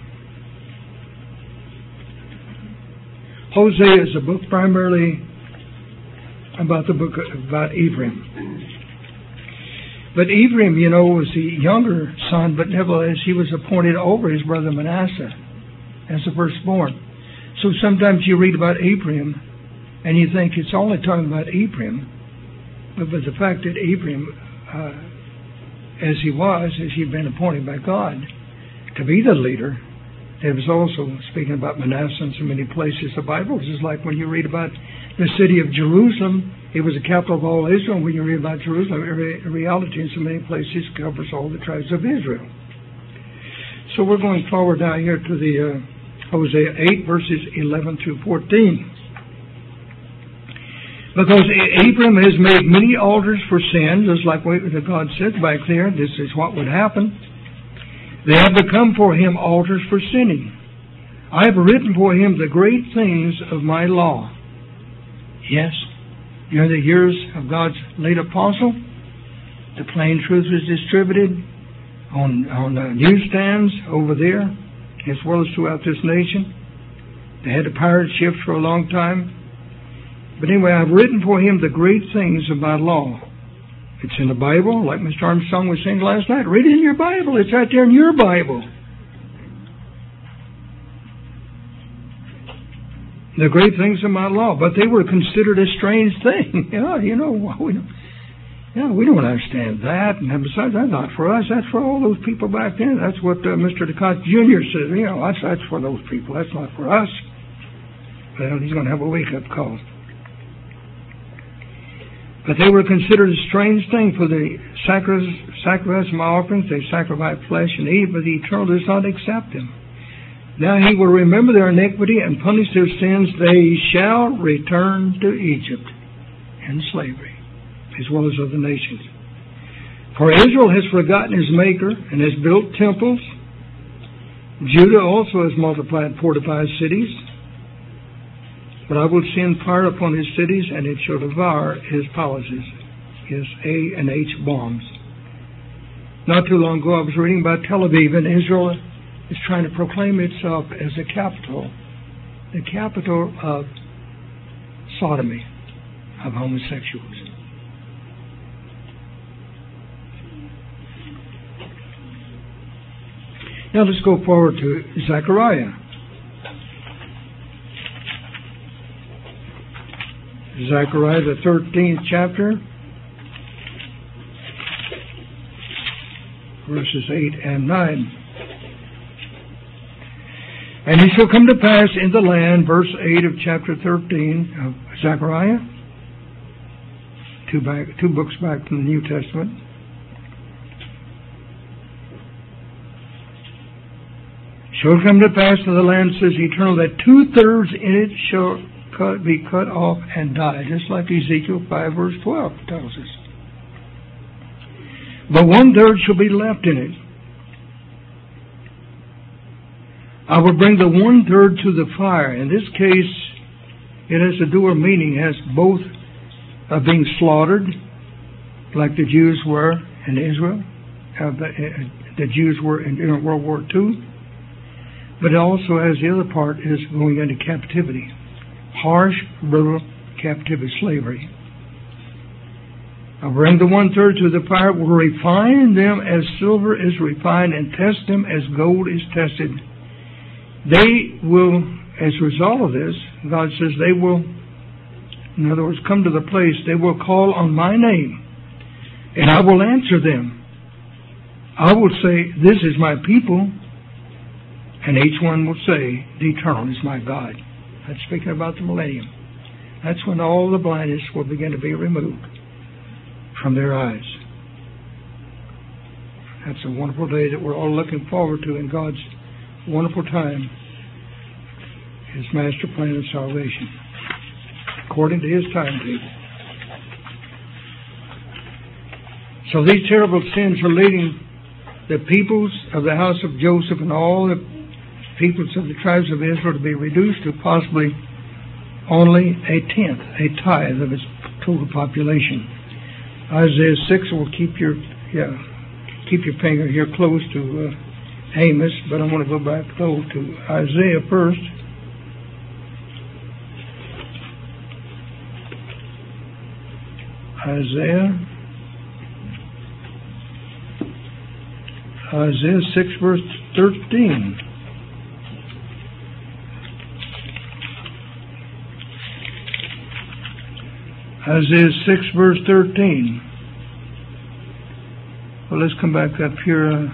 S4: Hosea is a book primarily about the book about Ephraim. But Ephraim, you know, was the younger son, but nevertheless he was appointed over his brother Manasseh as the firstborn. So sometimes you read about Ephraim and you think it's only talking about Ephraim, but, but the fact that Ephraim, uh, as he was, as he'd been appointed by God to be the leader, it was also speaking about Manasseh in so many places. The Bible is like when you read about the city of Jerusalem, it was the capital of all Israel. When you read about Jerusalem, every reality in so many places covers all the tribes of Israel. So we're going forward now here to the uh, Hosea eight, verses eleven through fourteen. Because Ephraim has made many altars for sin, just like what God said back there, this is what would happen. They have become for him altars for sinning. I have written for him the great things of my law. Yes, during the years of God's late apostle, the plain truth was distributed on, on uh, newsstands over there, as well as throughout this nation. They had the pirate ships for a long time. But anyway, I've written for him the great things of my law. It's in the Bible, like Mister Armstrong was saying last night. Read it in your Bible. It's right there in your Bible. The great things of my law. But they were considered a strange thing. yeah, you know, we don't, yeah, we don't understand that. And besides, that's not for us. That's for all those people back then. That's what uh, Mister DeCotte Junior says. You know, that's, that's for those people. That's not for us. Well, he's going to have a wake-up call. But they were considered a strange thing for the sacrifice of my offerings. They sacrifice flesh and eat, but the Eternal does not accept them. Now he will remember their iniquity and punish their sins. They shall return to Egypt in slavery, as well as other nations. For Israel has forgotten his Maker and has built temples. Judah also has multiplied fortified cities. But I will send fire upon his cities, and it shall devour his palaces, his A and H bombs. Not too long ago I was reading about Tel Aviv, and Israel is trying to proclaim itself as the capital, the capital of sodomy, of homosexuals. Now let's go forward to Zechariah. Zechariah, the thirteenth chapter, verses eight and nine. And it shall come to pass in the land, verse eight of chapter thirteen of Zechariah, two, back, two books back from the New Testament. Shall come to pass in the land, says the Eternal, that two-thirds in it shall cut, be cut off and die, just like Ezekiel five, verse twelve tells us. But one-third shall be left in it. I will bring the one-third to the fire. In this case, it has a dual meaning. It has both of being slaughtered, like the Jews were in Israel, uh, the, uh, the Jews were in, in World War Two. But it also has the other part is going into captivity. Harsh, brutal captivity, slavery. I'll bring the one-third to the fire, will refine them as silver is refined, and test them as gold is tested. They will, as a result of this, God says they will, in other words, come to the place, they will call on my name, and I will answer them. I will say, this is my people, and each one will say, the Eternal is my God. That's speaking about the millennium. That's when all the blindness will begin to be removed from their eyes. That's a wonderful day that we're all looking forward to in God's wonderful time, His master plan of salvation, according to His timetable. So these terrible sins are leading the peoples of the house of Joseph and all the peoples of the tribes of Israel to be reduced to possibly only a tenth, a tithe of its total population. Isaiah six will keep your yeah keep your finger here close to uh, Amos, but I want to go back though to Isaiah first. Isaiah Isaiah six verse thirteen. Isaiah six verse thirteen. Well, let's come back up here. Uh,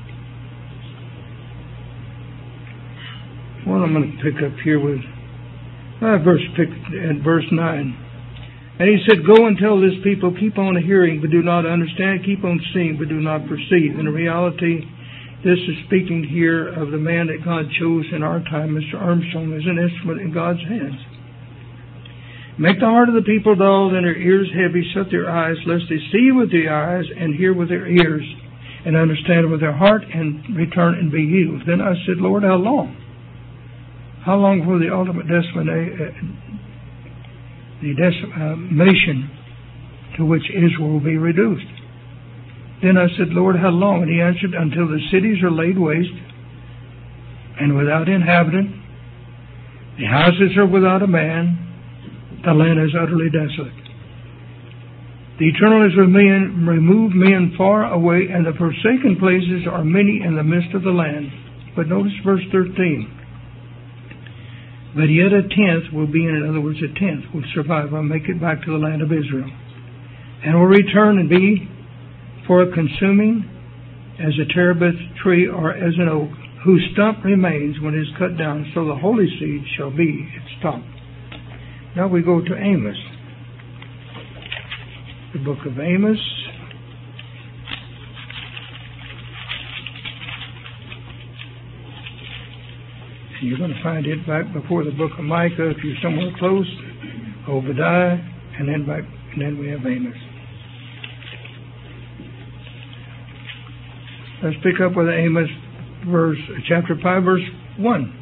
S4: well, I'm going to pick up here with uh, verse pick at verse nine. And he said, "Go and tell this people, keep on hearing, but do not understand; keep on seeing, but do not perceive." In reality, this is speaking here of the man that God chose in our time, Mister Armstrong, as an instrument in God's hands. Make the heart of the people dull, and their ears heavy, shut their eyes, lest they see with their eyes, and hear with their ears, and understand with their heart, and return and be healed. Then I said, Lord, how long? How long for the ultimate decimation, the decimation to which Israel will be reduced? Then I said, Lord, how long? And He answered, until the cities are laid waste, and without inhabitant, the houses are without a man, the land is utterly desolate. The Eternal has removed men far away, and the forsaken places are many in the midst of the land. But notice verse thirteen. But yet a tenth will be in, in other words, a tenth will survive and make it back to the land of Israel, and will return and be for a consuming as a terebinth tree or as an oak, whose stump remains when it is cut down, so the holy seed shall be its stump. Now we go to Amos. The book of Amos. And you're going to find it back before the book of Micah, if you're somewhere close, Obadiah, and then back, and then we have Amos. Let's pick up with Amos, verse chapter five, verse one.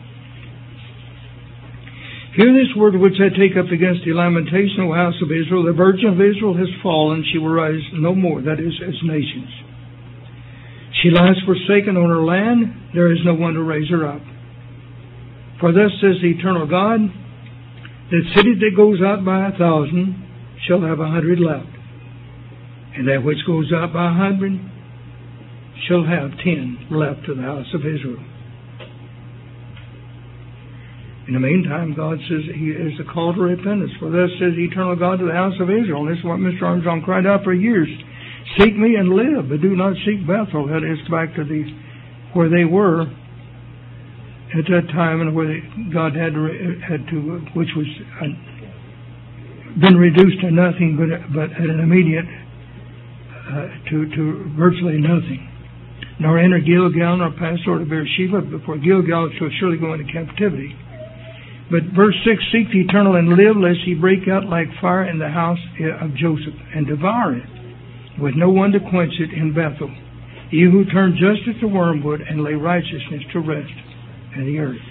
S4: Hear this word which I take up against the lamentation, O house of Israel. The virgin of Israel has fallen; she will rise no more. That is, as nations. She lies forsaken on her land; there is no one to raise her up. For thus says the eternal God, that city that goes out by a thousand shall have a hundred left, and that which goes out by a hundred shall have ten left to the house of Israel. In the meantime, God says He is a call to repentance. For thus says the eternal God to the house of Israel. And this is what Mister Armstrong cried out for years. Seek me and live, but do not seek Bethel. That is back to the where they were at that time, and where God had to, had to which was uh, been reduced to nothing, but but at an immediate uh, to to virtually nothing. Nor enter Gilgal, nor pass over to Beersheba, before Gilgal shall surely go into captivity. But verse six, seek the eternal and live, lest he break out like fire in the house of Joseph, and devour it, with no one to quench it in Bethel. You who turn justice to wormwood, and lay righteousness to rest in the earth.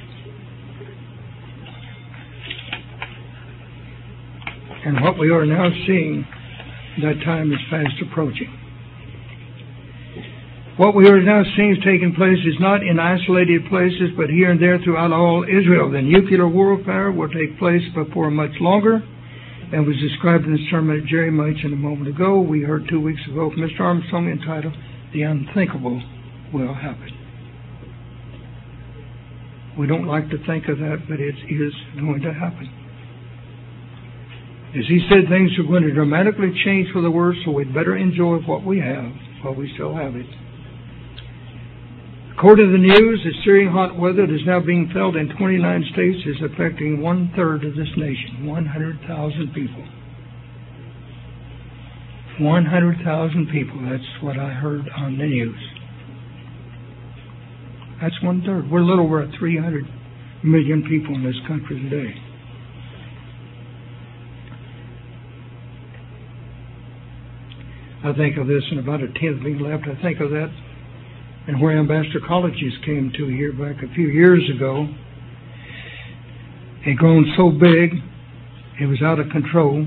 S4: And what we are now seeing, that time is fast approaching. What we are now seeing is taking place is not in isolated places, but here and there throughout all Israel. The nuclear warfare will take place before much longer, and was described in the sermon that Jerry mentioned a moment ago. We heard two weeks ago from Mister Armstrong entitled, The Unthinkable Will Happen. We don't like to think of that, but it is going to happen. As he said, things are going to dramatically change for the worse, so we'd better enjoy what we have while we still have it. According to the news, the searing hot weather that is now being felt in twenty-nine states is affecting one-third of this nation, one hundred thousand people. one hundred thousand people, that's what I heard on the news. That's one-third. We're a little over three hundred million people in this country today. I think of this, and about a tenth being left, I think of that, and where Ambassador Colleges came to here back a few years ago. It had grown so big, it was out of control.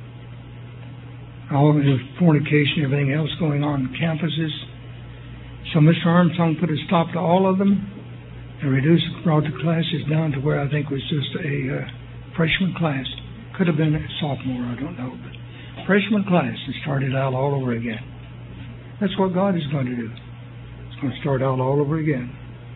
S4: All of the fornication, everything else going on in campuses. So Mister Armstrong put a stop to all of them and reduced, brought the classes down to where I think was just a uh, freshman class. Could have been a sophomore, I don't know. But freshman class and started out all over again. That's what God is going to do. It's going to start out all over again.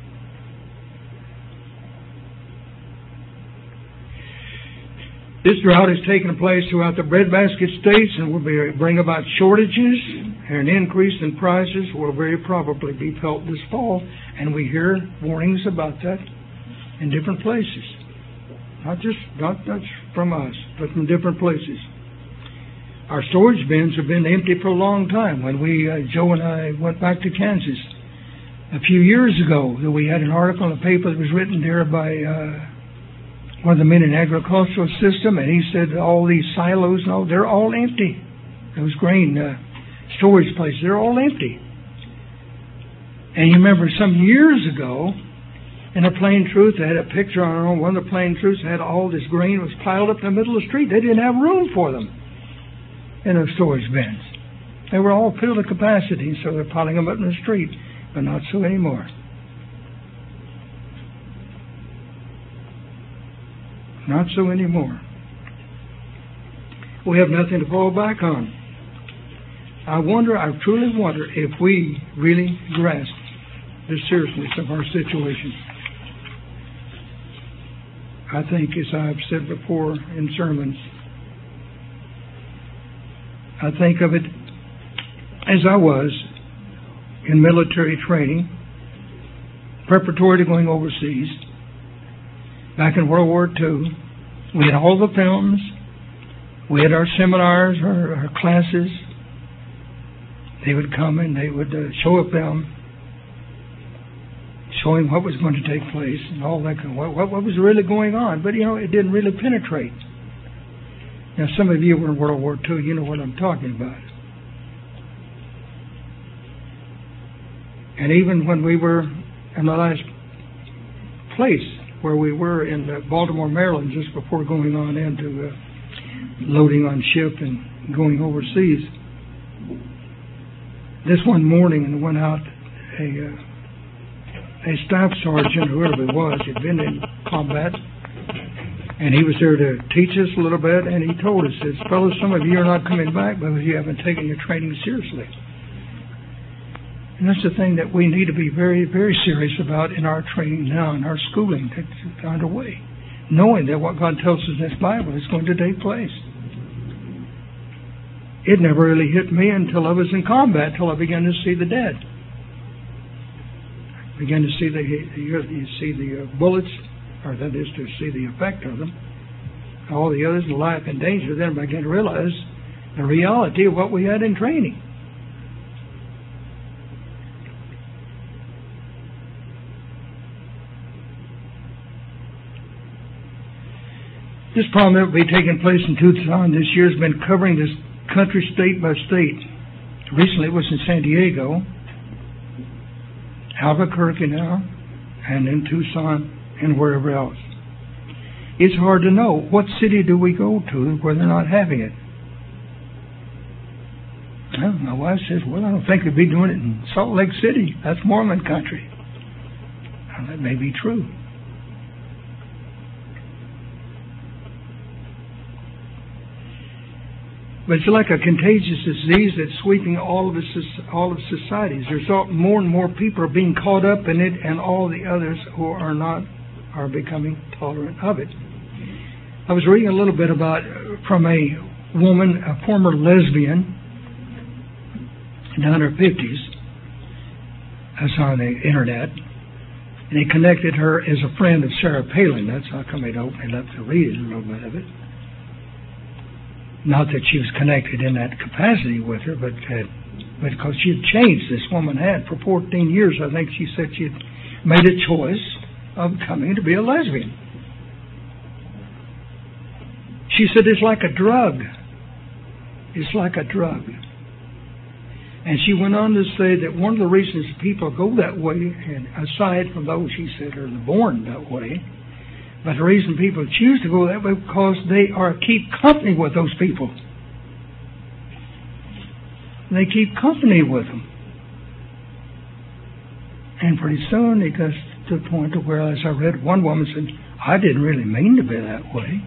S4: This drought has taken place throughout the breadbasket states and will be, bring about shortages, and an increase in prices will very probably be felt this fall. And we hear warnings about that in different places. Not just not just from us, but from different places. Our storage bins have been empty for a long time. When we, uh, Joe and I, went back to Kansas a few years ago, that we had an article in the paper that was written there by uh, one of the men in the agricultural system, and he said all these silos and all, they're all empty. Those grain uh, storage places, they're all empty. And you remember some years ago, in a Plain Truth, they had a picture on one of the Plain Truths that had all this grain was piled up in the middle of the street. They didn't have room for them in those storage bins. They were all filled to capacity, so they're piling them up in the street, but not so anymore. Not so anymore. We have nothing to fall back on. I wonder, I truly wonder if we really grasp the seriousness of our situation. I think, as I've said before in sermons, I think of it as I was in military training, preparatory to going overseas. Back in World War Two, we had all the films, we had our seminars, our, our classes. They would come and they would uh, show a film, showing what was going to take place and all that, kind of, what, what was really going on. But, you know, it didn't really penetrate. Now, some of you were in World War Two. You know what I'm talking about. And even when we were in the last place where we were in uh, Baltimore, Maryland, just before going on into uh, loading on ship and going overseas, this one morning, and went out a uh, a staff sergeant, whoever it was, had been in combat, and he was there to teach us a little bit, and he told us, says, fellows, some of you are not coming back because you haven't taken your training seriously. And that's the thing that we need to be very, very serious about in our training now, in our schooling that's underway, knowing that what God tells us in this Bible is going to take place. It never really hit me until I was in combat, until I began to see the dead. I began to see the you see the uh, bullets, or that is to see the effect of them. All the others, life in danger. Then I began to realize the reality of what we had in training. This problem that will be taking place in Tucson this year has been covering this country state by state. Recently it was in San Diego, Albuquerque now, and in Tucson and wherever else. It's hard to know what city do we go to where they're not having it. Well, my wife says, well, I don't think they'd be doing it in Salt Lake City. That's Mormon country. Well, that may be true. But it's like a contagious disease that's sweeping all of us, all of societies. There's all, more and more people are being caught up in it, and all the others who are not are becoming tolerant of it. I was reading a little bit about from a woman, a former lesbian, in her fifties. That's on the internet, and they connected her as a friend of Sarah Palin. That's how come they opened it up to read a little bit of it. Not that she was connected in that capacity with her, but uh, but because she had changed, this woman had. For fourteen years, I think she said she had made a choice of coming to be a lesbian. She said it's like a drug. It's like a drug. And she went on to say that one of the reasons people go that way, and aside from those, she said, are born that way, but the reason people choose to go that way because they are keep company with those people. They keep company with them. And pretty soon it gets to the point of where, as I read, one woman said, I didn't really mean to be that way.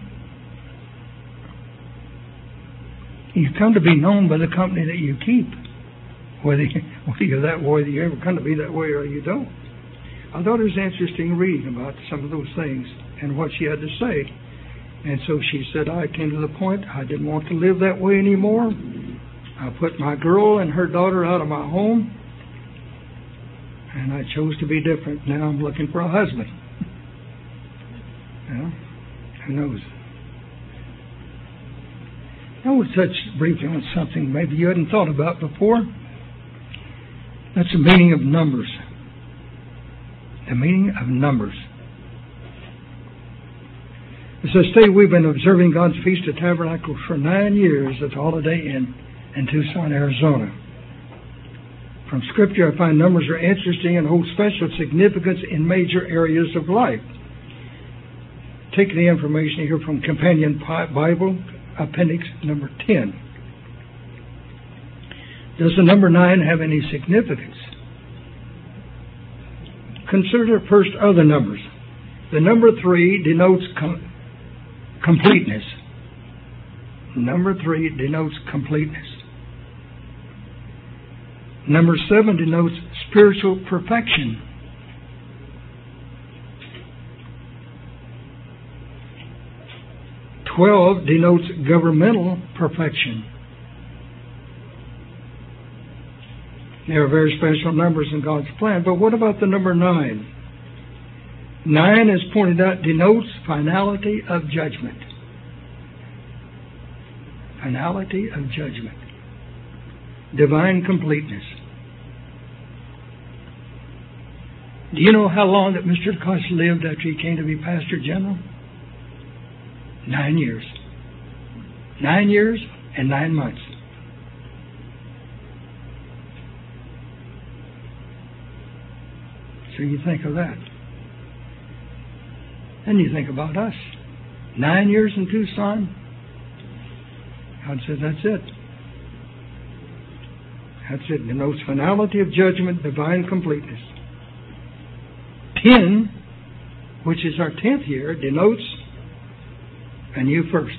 S4: You come to be known by the company that you keep. Whether, you, whether you're that way, whether you ever come to be that way or you don't. I thought it was interesting reading about some of those things and what she had to say. And so she said, I came to the point I didn't want to live that way anymore. I put my girl and her daughter out of my home, and I chose to be different. Now I'm looking for a husband. Well, who knows? I will touch briefly on something maybe you hadn't thought about before. That's the meaning of numbers. The meaning of numbers. As I say, we've been observing God's Feast of Tabernacles for nine years at Holiday Inn in Tucson, Arizona. From Scripture, I find numbers are interesting and hold special significance in major areas of life. Take the information here from Companion Bible, Appendix number ten. Does the number nine have any significance? Consider first other numbers. The number three denotes com- completeness. Number three denotes completeness. Number seven denotes spiritual perfection. Twelve denotes governmental perfection. They are very special numbers in God's plan. But what about the number nine? Nine, as pointed out, denotes finality of judgment. Finality of judgment. Divine completeness. Do you know how long that Mister Cuss lived after he came to be Pastor General? Nine years. Nine years and nine months. So you think of that. And you think about us. Nine years in Tucson. God said, that's it. That's it. It denotes finality of judgment, divine completeness. Ten, which is our tenth year, denotes and you first.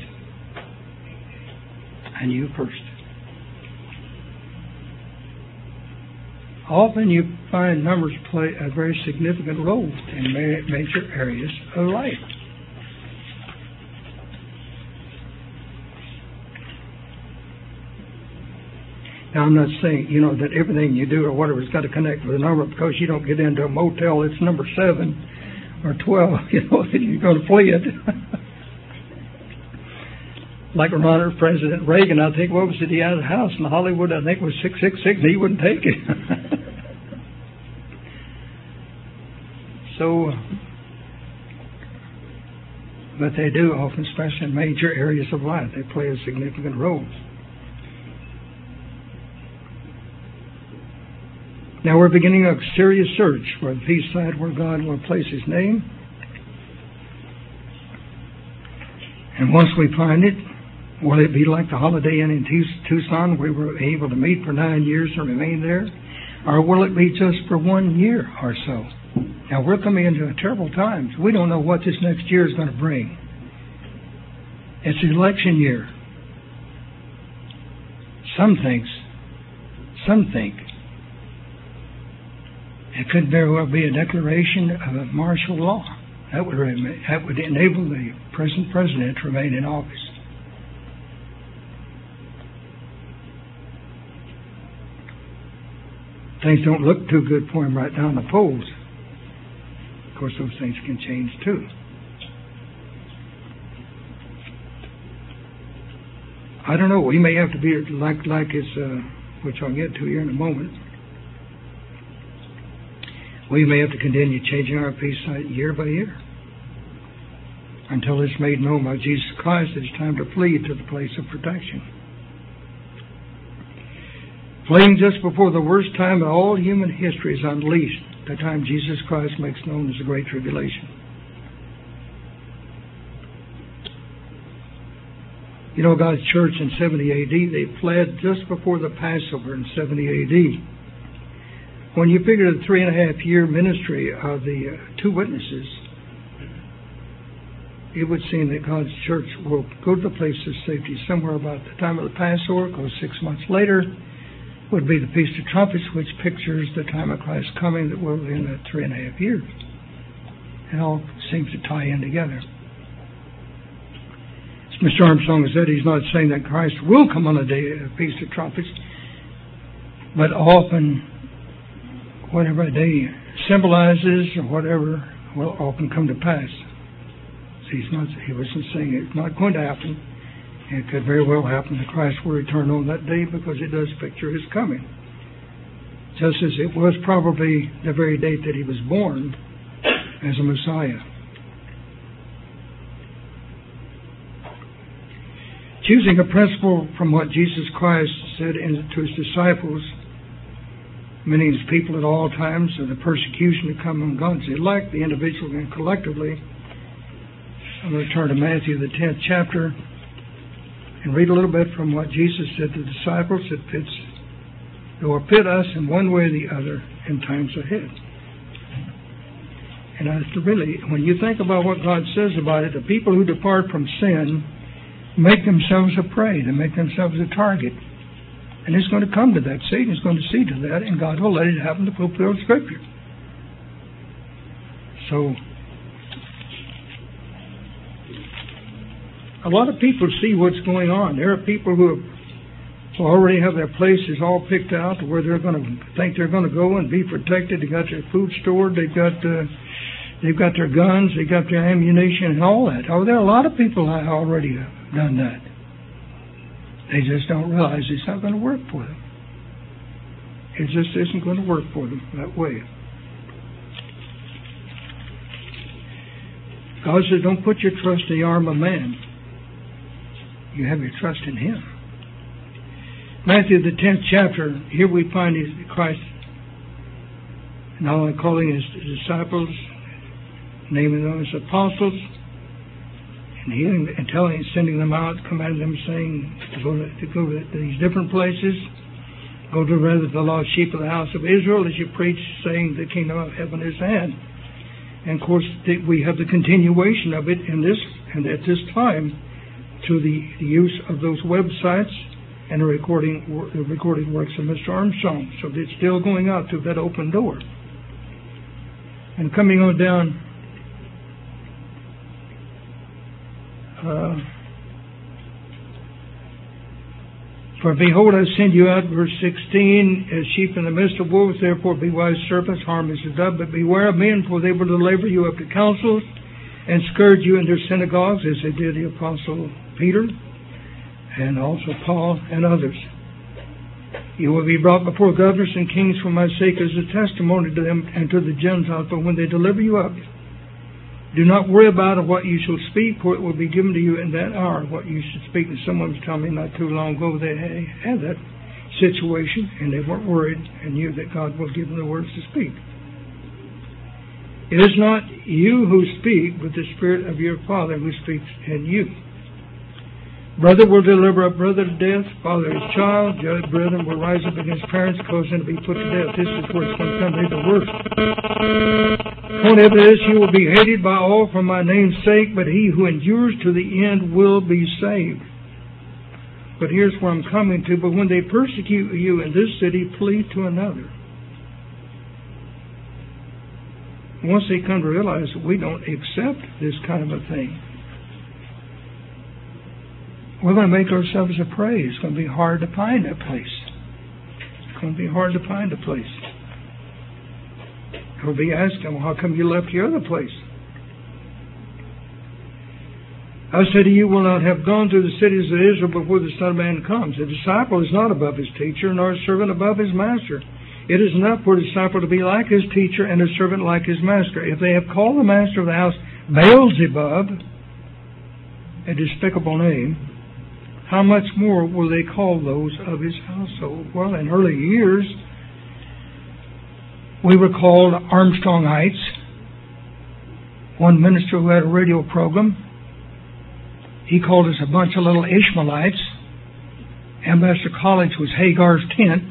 S4: And you first. Often you find numbers play a very significant role in ma- major areas of life. Now, I'm not saying, you know, that everything you do or whatever has got to connect with a number, because you don't get into a motel, it's number seven or twelve, you know, that you're going to flee it. Like Ronald President Reagan, I think, what was it, he had a house in Hollywood, I think it was six six six, and he wouldn't take it. So, but they do often, especially in major areas of life, they play a significant role. Now we're beginning a serious search for the peace side where God will place His name. And once we find it, will it be like the Holiday Inn in Tucson, where we were able to meet for nine years and remain there? Or will it be just for one year or so? Now we're coming into terrible times. We don't know what this next year is going to bring. It's an election year. Some things, some think, it could very well be a declaration of a martial law. That would, that would enable the present president to remain in office. Things don't look too good for him right now in the polls. Of course, those things can change too. I don't know. We may have to be like like it's, uh, which I'll get to here in a moment. We may have to continue changing our peace site year by year until it's made known by Jesus Christ that it's time to flee to the place of protection. Fleeing just before the worst time in all human history is unleashed, the time Jesus Christ makes known as the Great Tribulation. You know, God's church in seventy A D, they fled just before the Passover in seventy A D. When you figure the three and a half year ministry of the uh, two witnesses, it would seem that God's church will go to the place of safety somewhere about the time of the Passover, because six months later would be the Feast of Trumpets, which pictures the time of Christ's coming that will be in the three and a half years. It all seems to tie in together. As Mister Armstrong has said, he's not saying that Christ will come on the day of the Feast of Trumpets, but often whatever a day symbolizes or whatever will often come to pass. So he's not, he wasn't saying it's not going to happen. It could very well happen that Christ will return on that day, because it does picture His coming. Just as it was probably the very date that He was born as a Messiah. Choosing a principle from what Jesus Christ said to His disciples, many of His people at all times, of the persecution to come on God's elect, the individual and collectively. I'm going to turn to Matthew, the tenth chapter, and read a little bit from what Jesus said to the disciples. It fits, it will fit us in one way or the other in times ahead. And I really, when you think about what God says about it, the people who depart from sin make themselves a prey. They make themselves a target. And it's going to come to that. Satan is going to see to that, and God will let it happen to fulfill Scripture. So, a lot of people see what's going on. There are people who, have, who already have their places all picked out where they're going to think they're going to go and be protected. They got their food stored. They've got uh, they've got their guns. They got their ammunition and all that. Oh, there are a lot of people who already have done that. They just don't realize it's not going to work for them. It just isn't going to work for them that way. God says, don't put your trust in the arm of man. You have your trust in Him. Matthew, the tenth chapter, here we find Christ not only calling His disciples, naming them as apostles, and healing and telling, sending them out, commanding them, saying to go to, to go to these different places. Go to rather the lost sheep of the house of Israel, as you preach, saying the kingdom of heaven is at hand. And of course, we have the continuation of it in this and at this time through the use of those websites and the recording, the recording works of Mister Armstrong. So it's still going out through that open door. And coming on down, uh, for behold, I send you out, verse sixteen, as sheep in the midst of wolves. Therefore be wise serpents, harmless as doves, but beware of men, for they will deliver you up to councils and scourge you in their synagogues, as they did the apostle Peter and also Paul and others. You will be brought before governors and kings for my sake as a testimony to them and to the Gentiles. But when they deliver you up, do not worry about what you shall speak, for it will be given to you in that hour what you should speak. And someone was telling me not too long ago they had that situation and they weren't worried and knew that God will give them the words to speak. It is not you who speak, but the Spirit of your Father who speaks in you. Brother will deliver up brother to death, father his child, judge brethren will rise up against parents, cause them to be put to death. This is where it's going to come to the worst. On after this, you will be hated by all for my name's sake, but he who endures to the end will be saved. But here's where I'm coming to. But when they persecute you in this city, flee to another. Once they come to realize that we don't accept this kind of a thing, we're going to make ourselves a prey. It's going to be hard to find a place. It's going to be hard to find a place. We'll be asking, well, how come you left your other place? I said to you, will not have gone through the cities of Israel before the Son of Man comes. The disciple is not above his teacher, nor a servant above his master. It is enough for a disciple to be like his teacher and a servant like his master. If they have called the master of the house Beelzebub, a despicable name, how much more will they call those of his household? Well, in early years, we were called Armstrongites. One minister who had a radio program, he called us a bunch of little Ishmaelites. Ambassador College was Hagar's tent,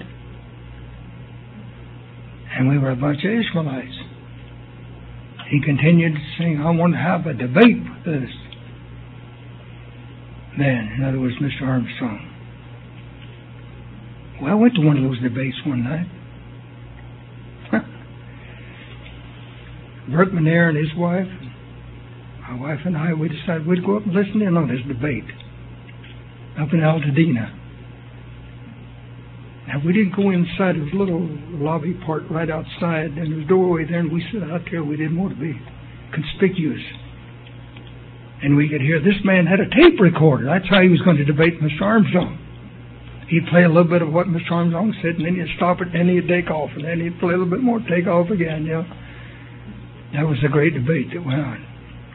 S4: and we were a bunch of Ishmaelites. He continued to sing, I want to have a debate with this man, in other words, Mister Armstrong. Well, I went to one of those debates one night. Bert McNair and his wife, my wife and I, we decided we'd go up and listen in on this debate up in Altadena. Now, we didn't go inside. There was a little lobby part right outside, and there's a doorway there, and we sat out there. We didn't want to be conspicuous. And we could hear this man had a tape recorder. That's how he was going to debate Mister Armstrong. He'd play a little bit of what Mister Armstrong said, and then he'd stop it, and then he'd take off, and then he'd play a little bit more, take off again, you know. That was a great debate that went on.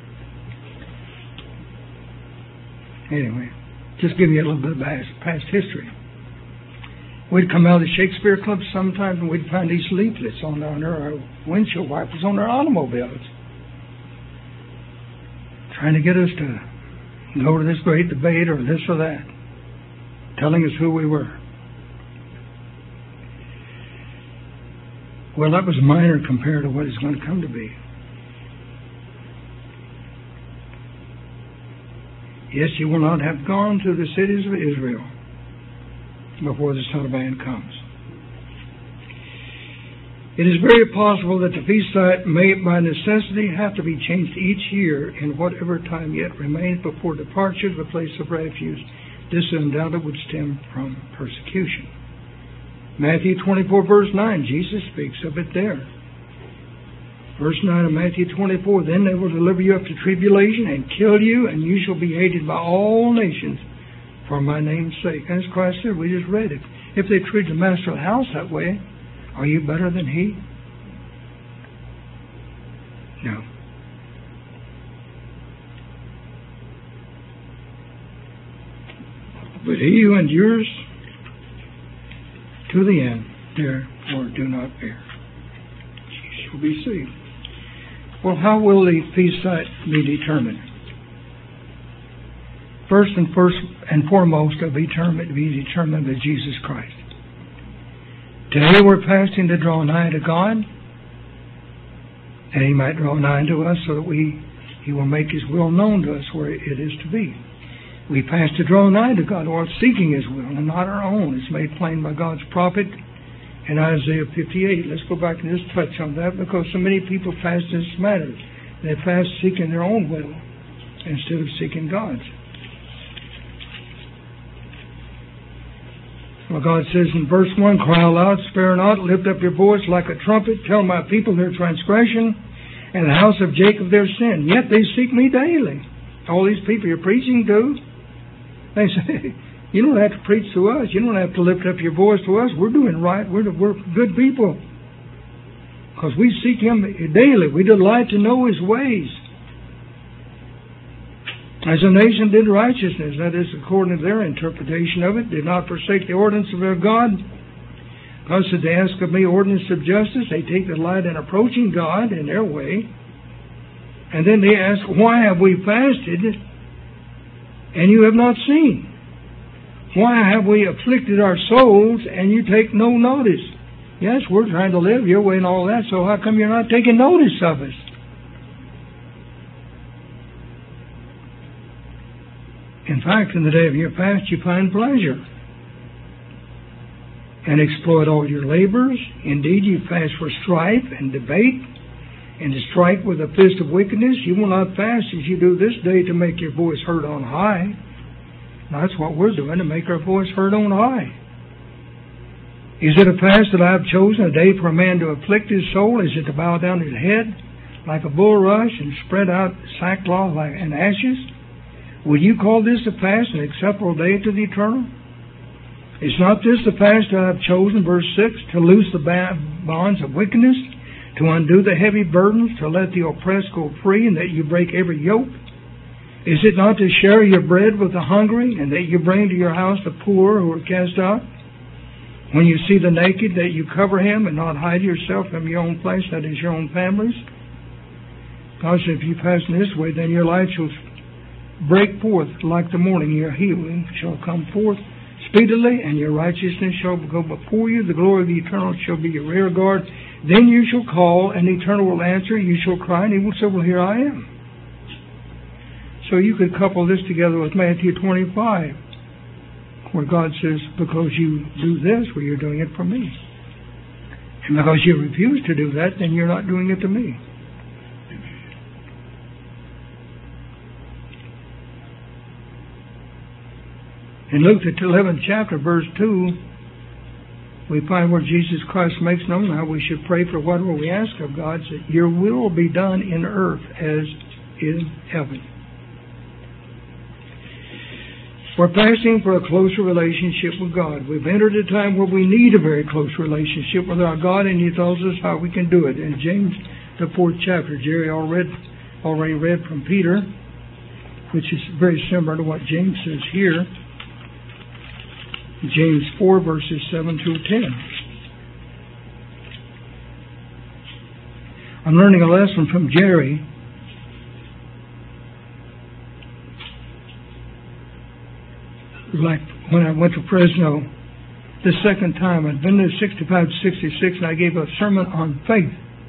S4: Anyway, just give you a little bit of past, past history. We'd come out of the Shakespeare Club sometimes, and we'd find these leaflets on, on our windshield wipers on our automobiles, trying to get us to go to this great debate or this or that, telling us who we were. Well, that was minor compared to what it's going to come to be. Yes, you will not have gone to the cities of Israel before the Son of Man comes. It is very possible that the feast site may, by necessity, have to be changed each year in whatever time yet remains before departure to the place of refuge. This undoubtedly would stem from persecution. Matthew twenty-four, verse nine, Jesus speaks of it there. Verse nine of Matthew twenty-four, then they will deliver you up to tribulation and kill you, and you shall be hated by all nations for my name's sake. And as Christ said, we just read it. If they treat the master of the house that way, are you better than he? No. But he who endures to the end, therefore do not fear. He shall be saved. Well, how will the peace site be determined? First and first and foremost, it'll be determined, be determined by Jesus Christ. Today we're fasting to draw nigh to God, and He might draw nigh to us so that we He will make His will known to us where it is to be. We fast to draw nigh to God while seeking His will and not our own. It's made plain by God's prophet in Isaiah fifty-eight. Let's go back and just touch on that, because so many people fast in this matter. They fast seeking their own will instead of seeking God's. Well, God says in verse one, cry aloud, spare not, lift up your voice like a trumpet, tell my people their transgression, and the house of Jacob their sin. Yet they seek me daily. All these people you're preaching to, they say, you don't have to preach to us. You don't have to lift up your voice to us. We're doing right. We're, we're good people. Because we seek Him daily. We delight to know His ways. As a nation did righteousness, that is according to their interpretation of it, did not forsake the ordinance of their God. Because they ask of me ordinance of justice, they take delight in approaching God in their way. And then they ask, why have we fasted and you have not seen? Why have we afflicted our souls and you take no notice? Yes, we're trying to live your way and all that, so how come you're not taking notice of us? In fact, in the day of your fast, you find pleasure and exploit all your labors. Indeed, you fast for strife and debate and to strike with a fist of wickedness. You will not fast as you do this day to make your voice heard on high. Now, that's what we're doing, to make our voice heard on high. Is it a fast that I have chosen, a day for a man to afflict his soul? Is it to bow down his head like a bulrush and spread out sackcloth like and ashes? Will you call this a fast, an acceptable day to the Eternal? Is not this the fast I have chosen, verse six, to loose the bonds of wickedness, to undo the heavy burdens, to let the oppressed go free, and that you break every yoke? Is it not to share your bread with the hungry, and that you bring to your house the poor who are cast out? When you see the naked, that you cover him, and not hide yourself from your own flesh, that is your own families? Because if you fast in this way, then your light shall break forth like the morning. Your healing shall come forth speedily, and your righteousness shall go before you. The glory of the Eternal shall be your rear guard. Then you shall call, and the Eternal will answer. You shall cry, and He will say, well, here I am. So you could couple this together with Matthew twenty-five, where God says, because you do this, well, you're doing it for me. And because you refuse to do that, then you're not doing it to me. In Luke the eleventh chapter, verse two, we find where Jesus Christ makes known how we should pray for whatever we ask of God, that your will be done in earth as in heaven. We're fasting for a closer relationship with God. We've entered a time where we need a very close relationship with our God, and He tells us how we can do it. In James, the fourth chapter, Jerry already, already read from Peter, which is very similar to what James says here. James four, verses seven through ten. I'm learning a lesson from Jerry. Like when I went to Fresno the second time, I'd been there sixty-five to sixty-six, and I gave a sermon on faith.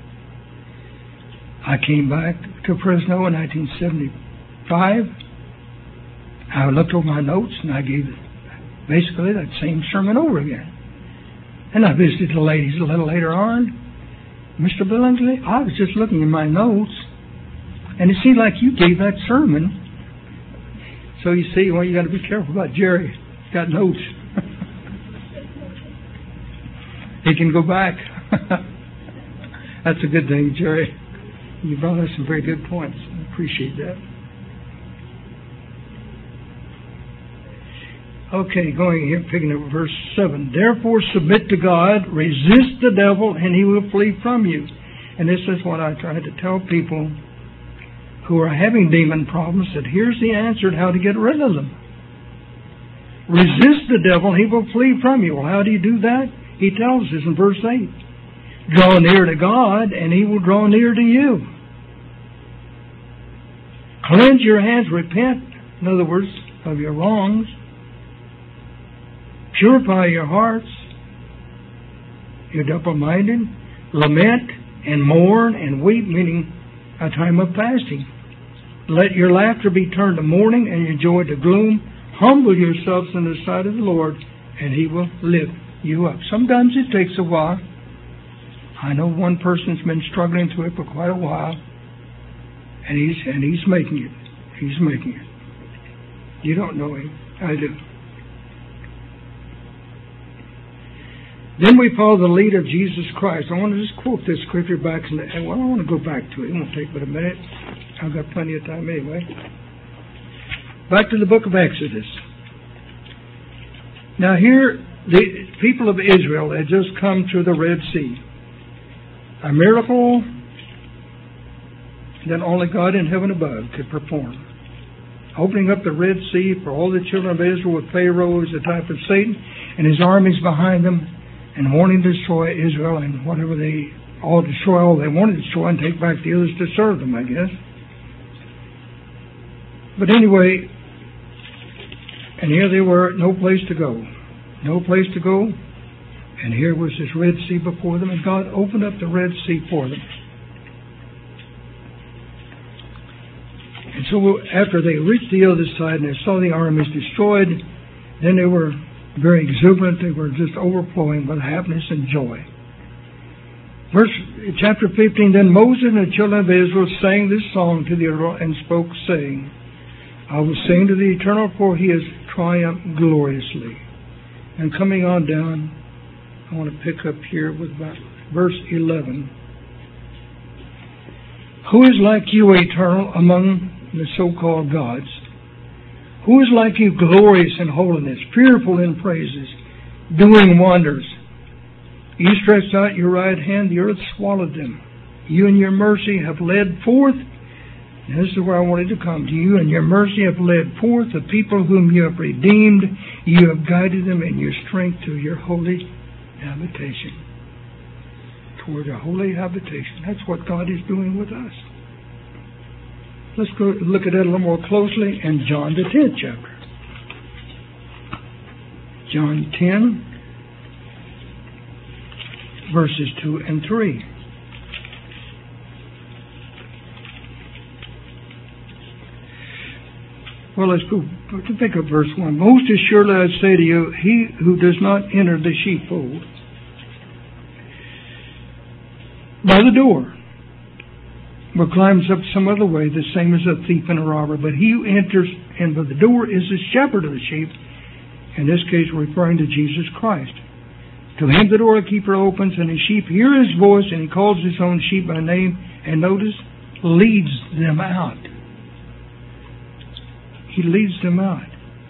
S4: I came back to Fresno in nineteen seventy-five. I looked over my notes, and I gave basically that same sermon over again. And I visited the ladies a little later on. Mister Billingsley, I was just looking in my notes, and it seemed like you gave that sermon. So you see, well, you got to be careful about Jerry. He's got notes. He can go back. That's a good thing, Jerry. You brought us some very good points. I appreciate that. Okay, going here, picking up verse seven. Therefore submit to God, resist the devil, and he will flee from you. And this is what I try to tell people who are having demon problems, that here's the answer to how to get rid of them. Resist the devil, he will flee from you. Well, how do you do that? He tells us in verse eight. Draw near to God, and he will draw near to you. Cleanse your hands, repent, in other words, of your wrongs. Purify your hearts. You're double-minded. Lament and mourn and weep, meaning a time of fasting. Let your laughter be turned to mourning and your joy to gloom. Humble yourselves in the sight of the Lord, and he will lift you up. Sometimes it takes a while. I know one person's been struggling through it for quite a while, and he's and he's making it. He's making it. You don't know him. I do. Then we follow the lead of Jesus Christ. I want to just quote this scripture back. In the, well, I want to go back to it. It won't take but a minute. I've got plenty of time anyway. Back to the book of Exodus. Now here, the people of Israel had just come through the Red Sea. A miracle that only God in heaven above could perform. Opening up the Red Sea for all the children of Israel with Pharaoh as the type of Satan and his armies behind them, and wanting to destroy Israel and whatever they all destroy all they wanted to destroy and take back the others to serve them, I guess. But anyway, and here they were, no place to go. No place to go. And here was this Red Sea before them, and God opened up the Red Sea for them. And so after they reached the other side and they saw the armies destroyed, then they were very exuberant. They were just overflowing with happiness and joy. Verse chapter fifteen, then Moses and the children of Israel sang this song to the Lord and spoke, saying, I will sing to the Eternal, for he has triumphed gloriously. And coming on down, I want to pick up here with about verse eleven. Who is like you, Eternal, among the so-called gods? Who is like you, glorious in holiness, fearful in praises, doing wonders? You stretched out your right hand, the earth swallowed them. You in your mercy have led forth, and this is where I wanted to come to you, and your mercy have led forth the people whom you have redeemed. You have guided them in your strength to your holy habitation. Toward a holy habitation. That's what God is doing with us. Let's go look at it a little more closely in John the tenth chapter. John ten, verses two and three. Well, let's go to pick up verse one. Most assuredly I say to you, he who does not enter the sheepfold by the door, but climbs up some other way, the same as a thief and a robber. But he who enters in by the door is the shepherd of the sheep, in this case referring to Jesus Christ. To him the doorkeeper opens, and his sheep hear his voice, and he calls his own sheep by name, and notice, leads them out. He leads them out.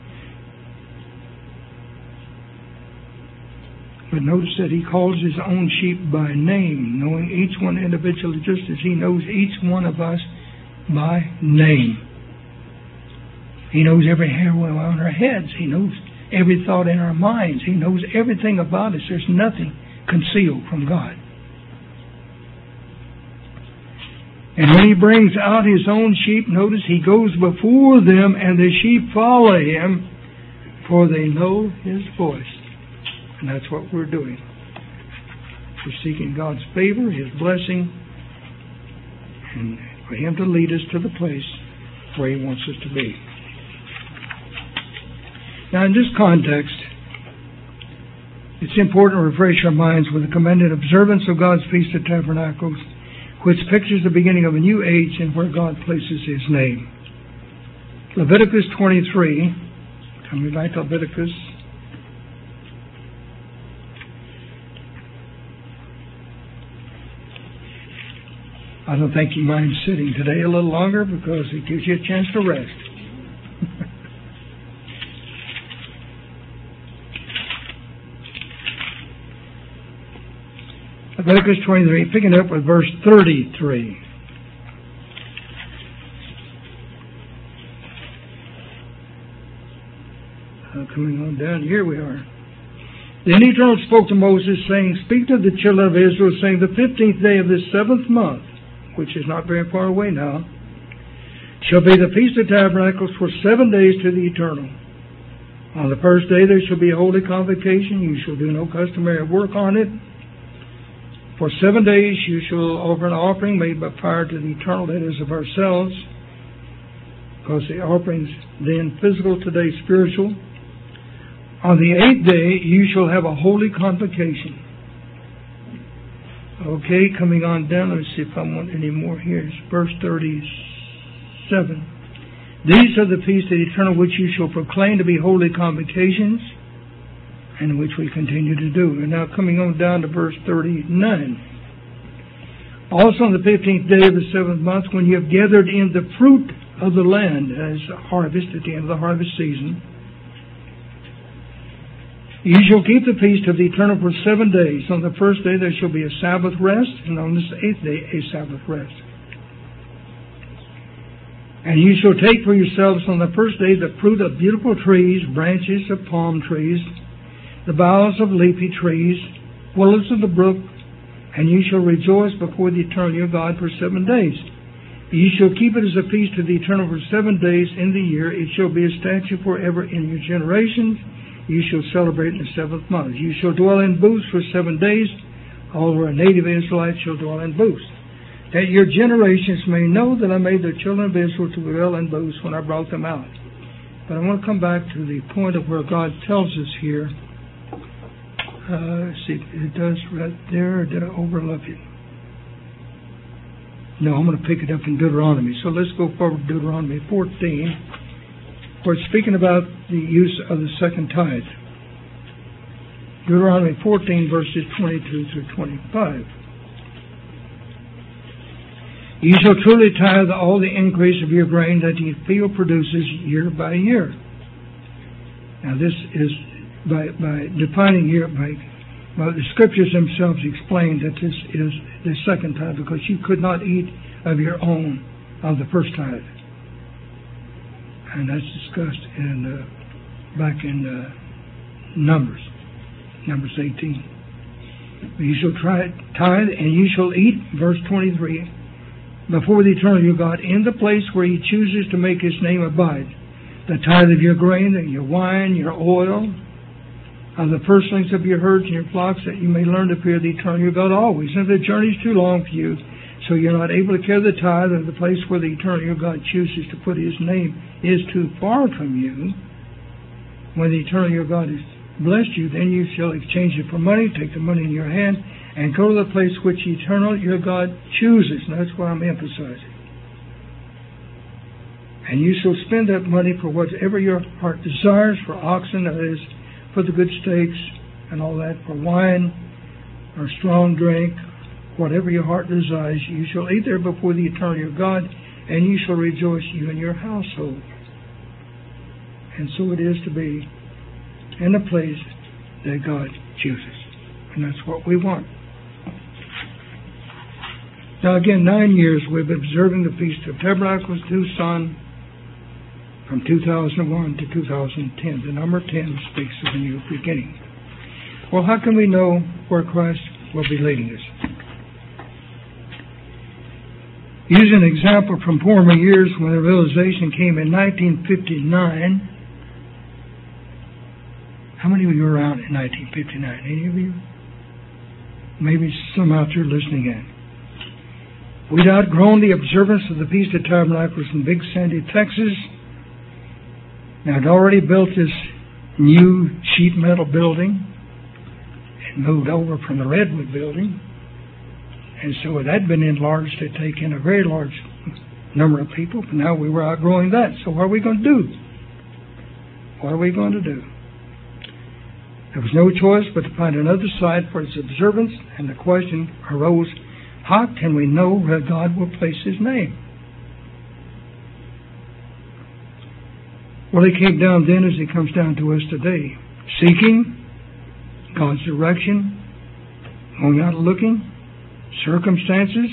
S4: But notice that he calls his own sheep by name, knowing each one individually, just as he knows each one of us by name. He knows every hair on our heads. He knows every thought in our minds. He knows everything about us. There's nothing concealed from God. And when he brings out his own sheep, notice he goes before them, and the sheep follow him, for they know his voice. And that's what we're doing. We're seeking God's favor, his blessing, and for him to lead us to the place where he wants us to be. Now, in this context, it's important to refresh our minds with the commended observance of God's Feast of Tabernacles, which pictures the beginning of a new age and where God places his name. Leviticus twenty-three, coming back to Leviticus. I don't think you mind sitting today a little longer because it gives you a chance to rest. Leviticus twenty-three, picking up with verse thirty-three. Uh, coming on down, here we are. Then the Eternal spoke to Moses, saying, Speak to the children of Israel, saying, The fifteenth day of this seventh month, which is not very far away now, shall be the Feast of Tabernacles for seven days to the Eternal. On the first day there shall be a holy convocation. You shall do no customary work on it. For seven days you shall offer an offering made by fire to the Eternal, that is, of ourselves, because the offering's then physical, today spiritual. On the eighth day you shall have a holy convocation. Okay, coming on down, let's see if I want any more here. It's verse thirty-seven. These are the feasts of the Eternal which you shall proclaim to be holy convocations, and which we continue to do. And now coming on down to verse thirty-nine. Also on the fifteenth day of the seventh month, when you have gathered in the fruit of the land as a harvest at the end of the harvest season, you shall keep the feast of the Eternal for seven days. On the first day there shall be a Sabbath rest, and on this eighth day a Sabbath rest. And you shall take for yourselves on the first day the fruit of beautiful trees, branches of palm trees, the boughs of leafy trees, willows of the brook, and you shall rejoice before the Eternal your God for seven days. You shall keep it as a feast of the Eternal for seven days in the year. It shall be a statute forever in your generations. You shall celebrate in the seventh month. You shall dwell in booths for seven days. All who are native Israelites shall dwell in booths, that your generations may know that I made the children of Israel to dwell in booths when I brought them out. But I want to come back to the point of where God tells us here. Uh, see, it does right there. Or did I overlook it? No, I'm going to pick it up in Deuteronomy. So let's go forward to Deuteronomy fourteen. Where it's speaking about the use of the second tithe. Deuteronomy fourteen, verses twenty-two through twenty-five. You shall truly tithe all the increase of your grain that your field produces year by year. Now this is by, by defining here, by, by the scriptures themselves explain that this is the second tithe, because you could not eat of your own of the first tithe. And that's discussed in uh, back in uh, Numbers, Numbers eighteen. You shall try tithe, and you shall eat, verse twenty-three, before the Eternal your God, in the place where He chooses to make His name abide, the tithe of your grain, and your wine, your oil, of the firstlings of your herds and your flocks, that you may learn to fear the Eternal your God always. And if the journey is too long for you, so you're not able to carry the tithe, of the place where the Eternal your God chooses to put His name is too far from you, when the Eternal your God has blessed you, then you shall exchange it for money, take the money in your hand, and go to the place which the Eternal your God chooses. And that's what I'm emphasizing. And you shall spend that money for whatever your heart desires, for oxen, that is, for the good steaks and all that, for wine or strong drink, whatever your heart desires. You shall eat there before the Eternal your God, and you shall rejoice, you and your household. And so it is to be in the place that God chooses. And that's what we want. Now again, nine years we've been observing the Feast of Tabernacles to Son from two thousand one to two thousand ten. The number ten speaks of a new beginning. Well, how can we know where Christ will be leading us? Use an example from former years when the realization came in nineteen fifty-nine. How many of you were around in nineteen fifty-nine? Any of you? Maybe some out there listening in. We'd outgrown the observance of the Feast of Tabernacles in Big Sandy, Texas. Now, I'd already built this new sheet metal building and moved over from the Redwood building. And so it had been enlarged to take in a very large number of people. But now we were outgrowing that. So what are we going to do? What are we going to do? There was no choice but to find another site for its observance, and the question arose, how can we know where God will place His name? Well, He came down then as He comes down to us today, seeking God's direction, going out looking, circumstances,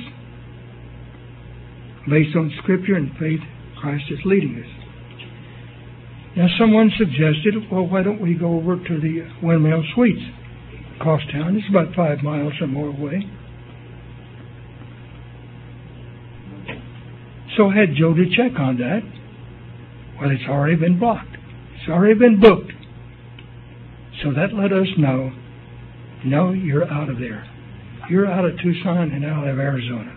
S4: based on Scripture and faith, Christ is leading us. Now, someone suggested, well, why don't we go over to the Windmill Suites across town? It's about five miles or more away. So I had Joe to check on that. Well, it's already been blocked. It's already been booked. So that let us know, no, you're out of there. You're out of Tucson and out of Arizona.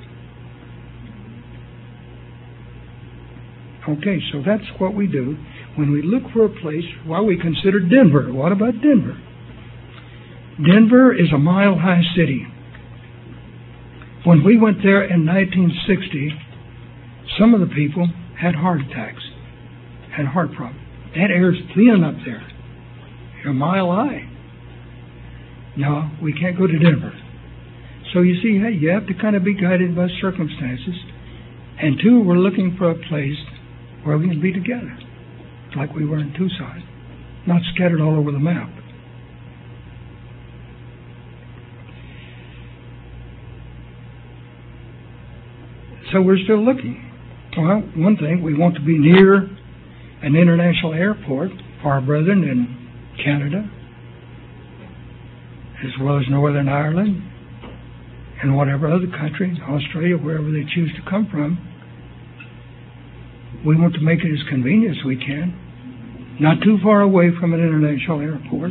S4: Okay, so that's what we do. When we look for a place, well, we consider Denver. What about Denver? Denver is a mile-high city. When we went there in nineteen sixty, some of the people had heart attacks, had heart problems. That air's thin up there. You're a mile high. No, we can't go to Denver. So you see, hey, you have to kind of be guided by circumstances. And two, we're looking for a place where we can be together, like we were in Tucson, not scattered all over the map. So we're still looking. Well, one thing, we want to be near an international airport for our brethren in Canada, as well as Northern Ireland, and whatever other country, Australia, wherever they choose to come from. We want to make it as convenient as we can, not too far away from an international airport.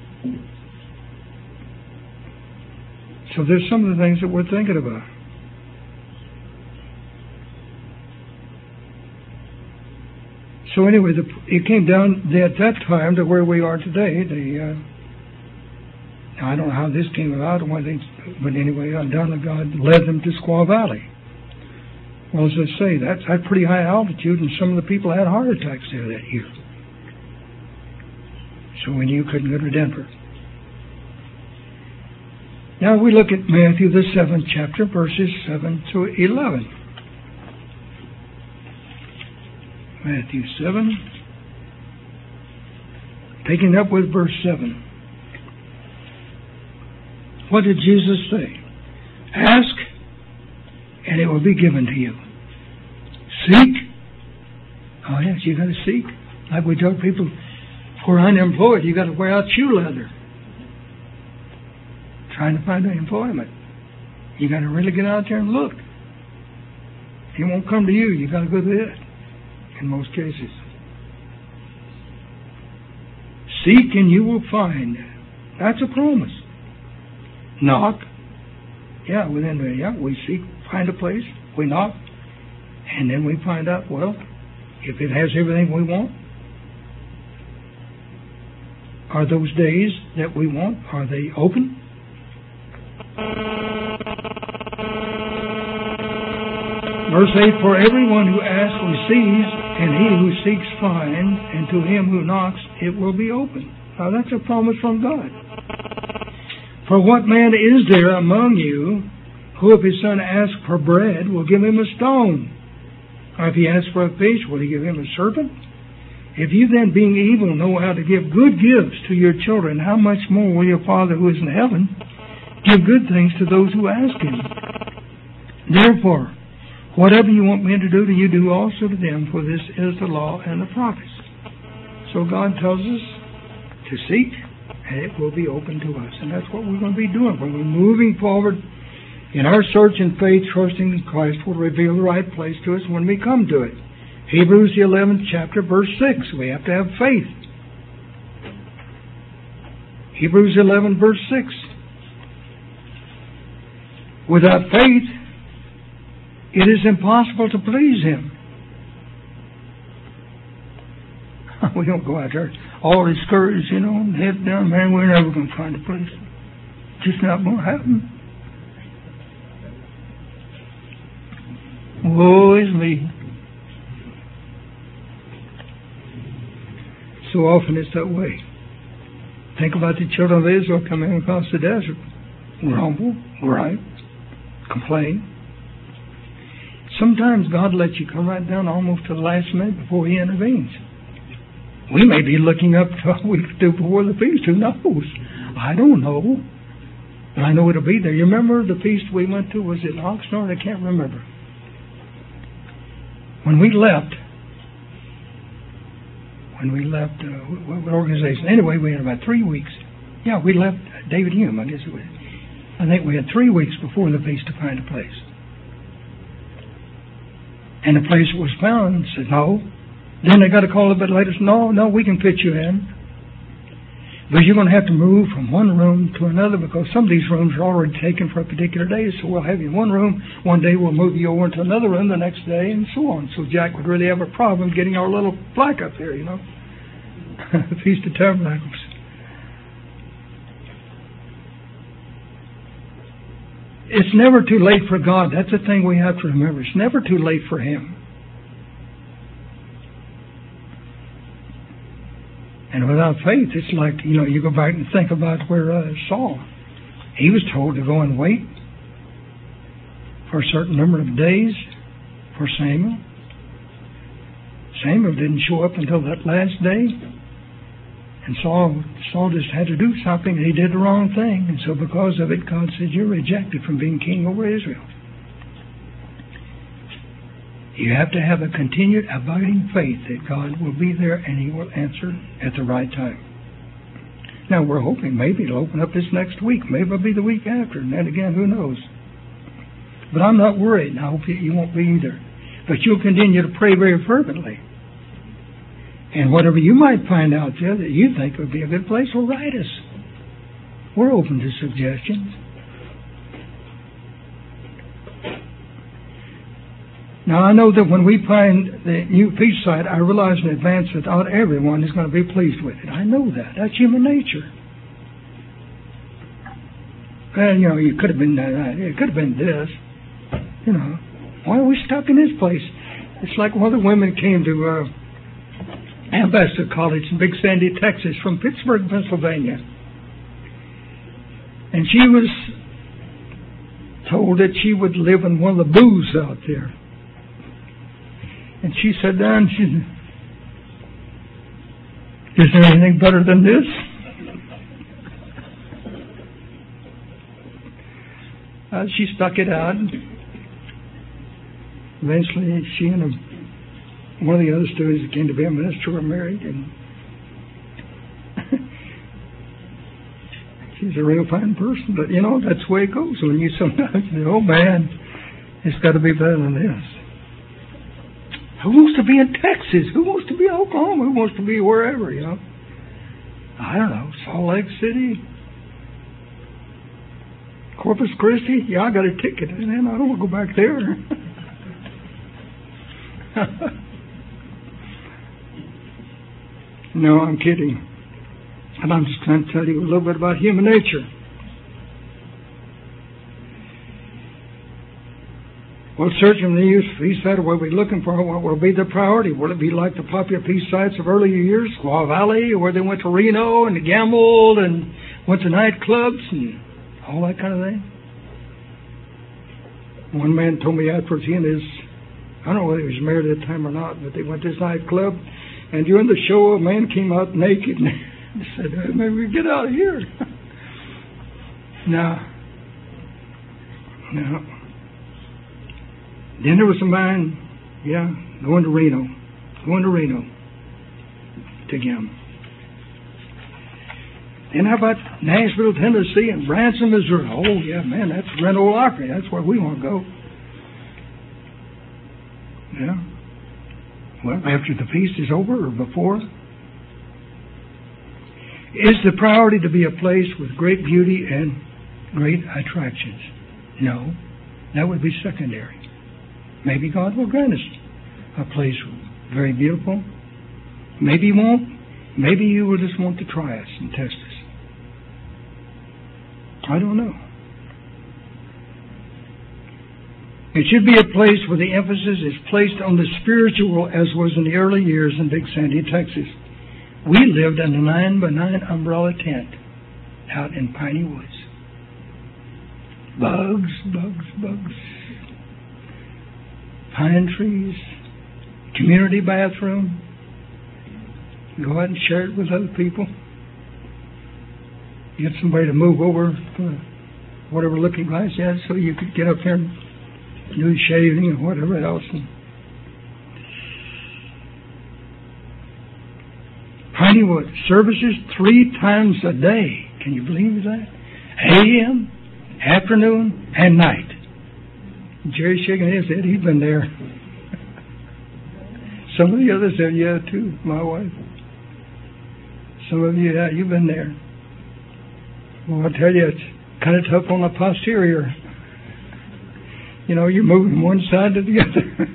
S4: So there's some of the things that we're thinking about. So anyway, the, it came down at that time to where we are today. The, uh, now I don't know how this came about, or why they, but anyway, undoubtedly God led them to Squaw Valley. Well, as I say, that's at pretty high altitude, and some of the people had heart attacks there that year. So we knew you couldn't go to Denver. Now we look at Matthew, the seventh chapter, verses seven to eleven. Matthew seven, picking up with verse seven. What did Jesus say? Ask, and it will be given to you. Seek. Oh yes, you got to seek. Like we tell people, for unemployed, you got to wear out shoe leather, trying to find employment. You got to really get out there and look. It won't come to you. You got to go to it. In most cases, seek and you will find. That's a promise. Knock. Yeah, within the yeah, we seek, find a place, we knock, and then we find out, well, if it has everything we want, are those days that we want, are they open? Verse eight, for everyone who asks receives, and he who seeks finds, and to him who knocks it will be opened. Now that's a promise from God. For what man is there among you who, if his son asks for bread, will give him a stone? Or if he asks for a fish, will he give him a serpent? If you then, being evil, know how to give good gifts to your children, how much more will your Father who is in heaven give good things to those who ask him? Therefore, whatever you want men to do to you, do also to them, for this is the law and the prophets. So God tells us to seek, and it will be open to us. And that's what we're going to be doing. When we're moving forward in our search and faith, trusting in Christ will reveal the right place to us when we come to it. Hebrews, the eleventh chapter, verse six. We have to have faith. Hebrews eleven, verse six. Without faith, it is impossible to please Him. We don't go out there all discouraged, you know, head down, man, we're never going to find a place. Just not going to happen. Woe is me. So often it's that way. Think about the children of Israel coming across the desert. Grumble, gripe, complain. Sometimes God lets you come right down almost to the last minute before He intervenes. We may be looking up to a week or two before the feast. Who knows? I don't know. But I know it'll be there. You remember the feast we went to? Was it in Oxnard? I can't remember. When we left, when we left, uh, what, what organization? Anyway, we had about three weeks. Yeah, we left David Hume, I guess it was. I think we had three weeks before the feast to find a place. And the place was found, said no. Then they got a call a bit later, said, no, no, we can fit you in. But you're going to have to move from one room to another because some of these rooms are already taken for a particular day. So we'll have you in one room. One day we'll move you over into another room the next day and so on. So Jack would really have a problem getting our little plaque up there, you know. The Feast of Tabernacles. It's never too late for God. That's the thing we have to remember. It's never too late for Him. And without faith, it's like, you know, you go back and think about where uh, Saul, he was told to go and wait for a certain number of days for Samuel. Samuel didn't show up until that last day. And Saul, Saul just had to do something, and he did the wrong thing. And so because of it, God said, you're rejected from being king over Israel. You have to have a continued abiding faith that God will be there and He will answer at the right time. Now, we're hoping maybe it'll open up this next week. Maybe it'll be the week after. And then again, who knows? But I'm not worried, and I hope you won't be either. But you'll continue to pray very fervently. And whatever you might find out there that you think would be a good place, well, write us. We're open to suggestions. Now, I know that when we find the new feast site, I realize in advance that not everyone is going to be pleased with it. I know that. That's human nature. And, you know, you could have been that. It could have been this. You know, why are we stuck in this place? It's like one of the women came to uh, Ambassador College in Big Sandy, Texas, from Pittsburgh, Pennsylvania. And she was told that she would live in one of the booths out there. And she sat down and she said, is there anything better than this? Uh, she stuck it out. Eventually, she and a, one of the other students that came to be a minister were married. And she's a real fine person. But, you know, that's the way it goes. When you sometimes say, oh, man, it's got to be better than this. Who wants to be in Texas? Who wants to be in Oklahoma? Who wants to be wherever, you know? I don't know. Salt Lake City? Corpus Christi? Yeah, I got a ticket. Man, I don't want to go back there. No, I'm kidding. And I'm just trying to tell you a little bit about human nature. Well, searching the youth feast site, what we're looking for, what will be the priority? Will it be like the popular feast sites of earlier years, Squaw Valley, where they went to Reno and gambled and went to nightclubs and all that kind of thing? One man told me afterwards, he and his, I don't know whether he was married at the time or not, but they went to this nightclub, and during the show, a man came out naked and said, hey, maybe we get out of here. No. No. Then there was a man, yeah, going to Reno, going to Reno to gamble. Then how about Nashville, Tennessee, and Branson, Missouri? Oh, yeah, man, that's Grand Ole Opry. That's where we want to go. Yeah. Well, after the feast is over or before? Is the priority to be a place with great beauty and great attractions? No, that would be secondary. Maybe God will grant us a place very beautiful. Maybe He won't. Maybe He will just want to try us and test us. I don't know. It should be a place where the emphasis is placed on the spiritual, as was in the early years in Big Sandy, Texas. We lived in a nine by nine umbrella tent out in Piney Woods. Bugs, bugs, bugs. Pine trees, community bathroom. Go out and share it with other people. Get somebody to move over to whatever looking glass you had so you could get up there and do shaving or whatever else. annual services three times a day. Can you believe that? A M, afternoon, and night. Jerry shaking his head. He's been there. Some of the others said, yeah, too, my wife. Some of you, yeah, you've been there. Well, I tell you, it's kind of tough on the posterior. You know, you're moving one side to the other.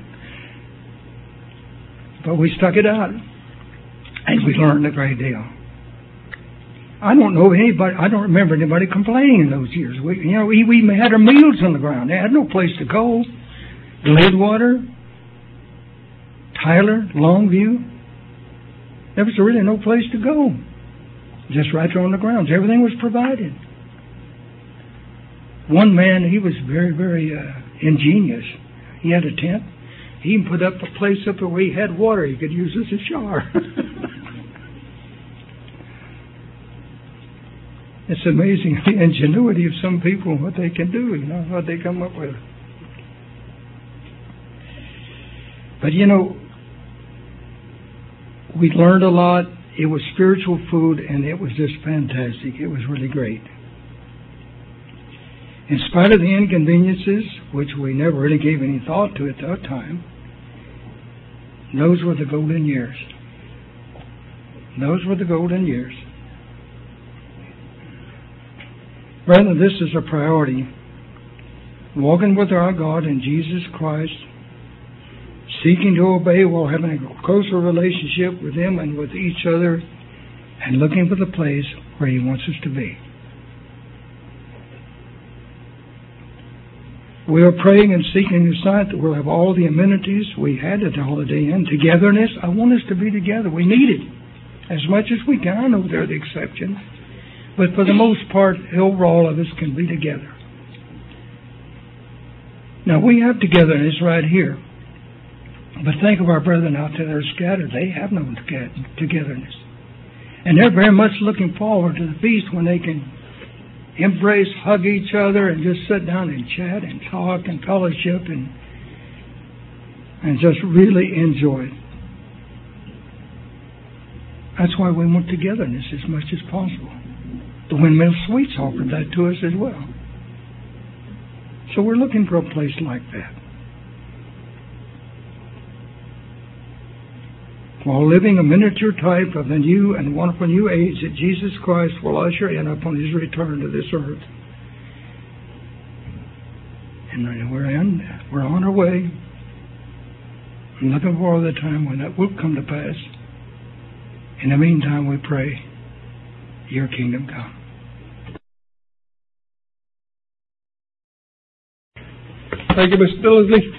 S4: But we stuck it out. And we learned a great deal. I don't know anybody, I don't remember anybody complaining in those years. We, you know, we, we had our meals on the ground. They had no place to go. Gladwater, Tyler, Longview. There was really no place to go. Just right there on the grounds. Everything was provided. One man, he was very, very uh, ingenious. He had a tent. He even put up a place up where he had water he could use as a shower. It's amazing the ingenuity of some people, what they can do, you know, what they come up with. But, you know, we learned a lot. It was spiritual food, and it was just fantastic. It was really great. In spite of the inconveniences, which we never really gave any thought to at that time, those were the golden years. Those were the golden years. Brethren, this is a priority. Walking with our God in Jesus Christ, seeking to obey while having a closer relationship with Him and with each other, and looking for the place where He wants us to be. We are praying and seeking this night that we'll have all the amenities we had at the Holiday Inn. Togetherness, I want us to be together. We need it as much as we can. I know there are the exceptions. But for the most part, overall of us can be together. Now, we have togetherness right here. But think of our brethren out there that are scattered. They have no togetherness. And they're very much looking forward to the feast when they can embrace, hug each other, and just sit down and chat and talk and fellowship and, and just really enjoy it. That's why we want togetherness as much as possible. The Windmill Suites offered that to us as well. So we're looking for a place like that. While living a miniature type of the new and wonderful new age that Jesus Christ will usher in upon His return to this earth. And we're in, we're on our way. I'm looking for the time when that will come to pass. In the meantime, we pray, Your kingdom come.
S1: Thank you, Mister Billingsley.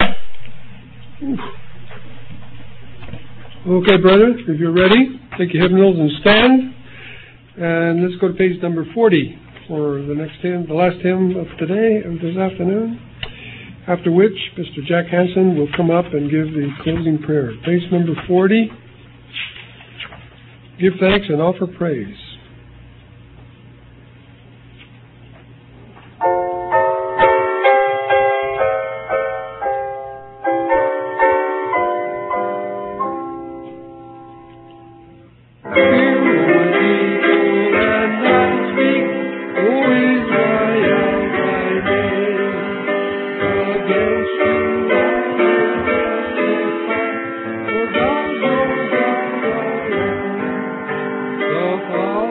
S1: Okay, brother, if you're ready, take your hymnals and stand. And let's go to page number forty for the next hymn, the last hymn of today, of this afternoon. After which, Mister Jack Hansen will come up and give the closing prayer. Page number forty. Give thanks and offer praise.
S5: Oh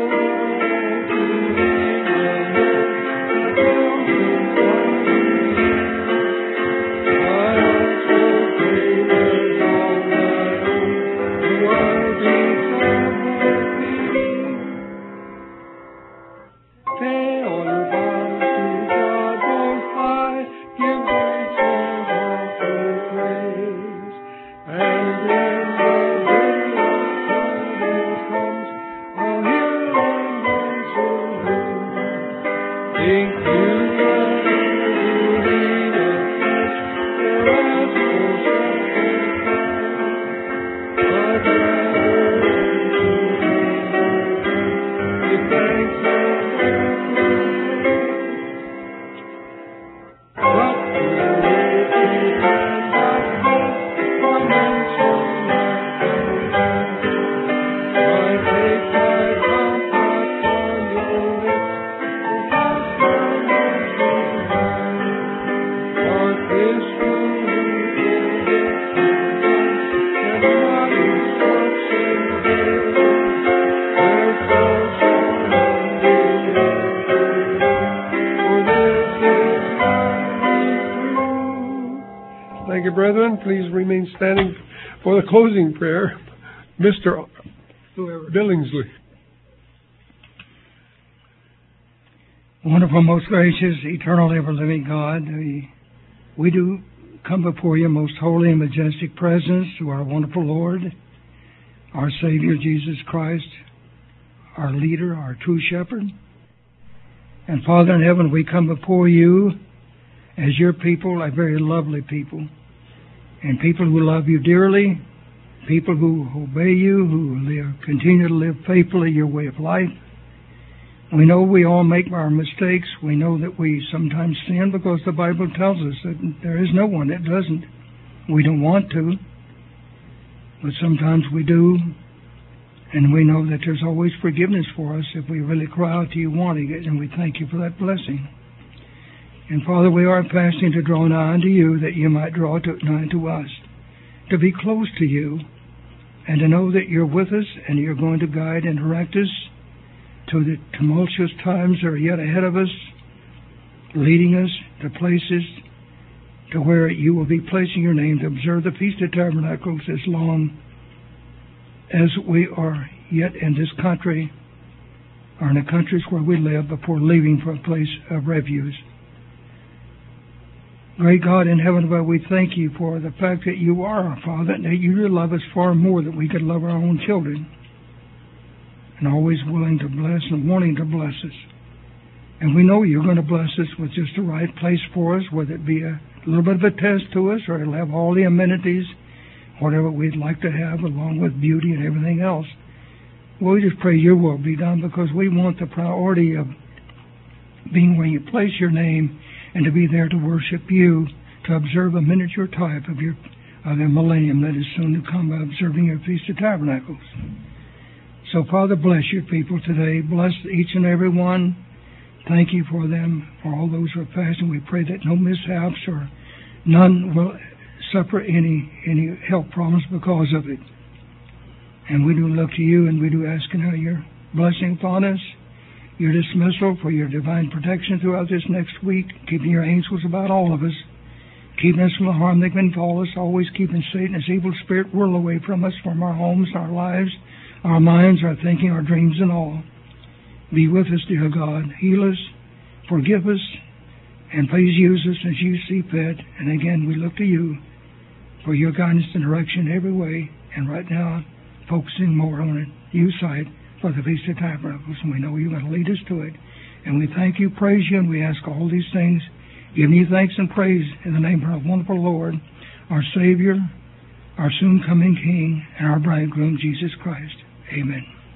S1: please remain standing for the closing prayer. Mister Billingsley.
S4: Wonderful, most gracious, eternal, ever-living God, we, we do come before your most holy and majestic presence to our wonderful Lord, our Savior, Jesus Christ, our leader, our true shepherd. And Father in heaven, we come before you as your people, a very lovely people, and people who love you dearly, people who obey you, who live, continue to live faithfully your way of life. We know we all make our mistakes. We know that we sometimes sin because the Bible tells us that there is no one that doesn't. We don't want to, but sometimes we do. And we know that there's always forgiveness for us if we really cry out to you wanting it, and we thank you for that blessing. And Father, we are fasting to draw nigh unto you that you might draw to, nigh to us, to be close to you, and to know that you're with us and you're going to guide and direct us to the tumultuous times that are yet ahead of us, leading us to places to where you will be placing your name to observe the Feast of Tabernacles as long as we are yet in this country or in the countries where we live before leaving for a place of refuge. Great God in heaven above, we thank you for the fact that you are our Father, and that you love us far more than we could love our own children, and always willing to bless and wanting to bless us. And we know you're going to bless us with just the right place for us, whether it be a little bit of a test to us, or it'll have all the amenities, whatever we'd like to have, along with beauty and everything else. Well, we just pray your will be done, because we want the priority of being where you place your name, and to be there to worship you, to observe a miniature type of your of the millennium that is soon to come by observing your Feast of Tabernacles. So, Father, bless your people today. Bless each and every one. Thank you for them, for all those who are fasting. We pray that no mishaps or none will suffer any any health problems because of it. And we do look to you, and we do ask now your blessing upon us, your dismissal for your divine protection throughout this next week, keeping your angels about all of us, keeping us from the harm that can befall us, always keeping Satan, his evil spirit, whirl away from us, from our homes, our lives, our minds, our thinking, our dreams, and all. Be with us, dear God. Heal us, forgive us, and please use us as you see fit. And again, we look to you for your guidance and direction every way. And right now, focusing more on it, you side for the Feast of Tabernacles. And we know you're going to lead us to it. And we thank you, praise you, and we ask all these things, giving you thanks and praise in the name of our wonderful Lord, our Savior, our soon-coming King, and our bridegroom, Jesus Christ. Amen.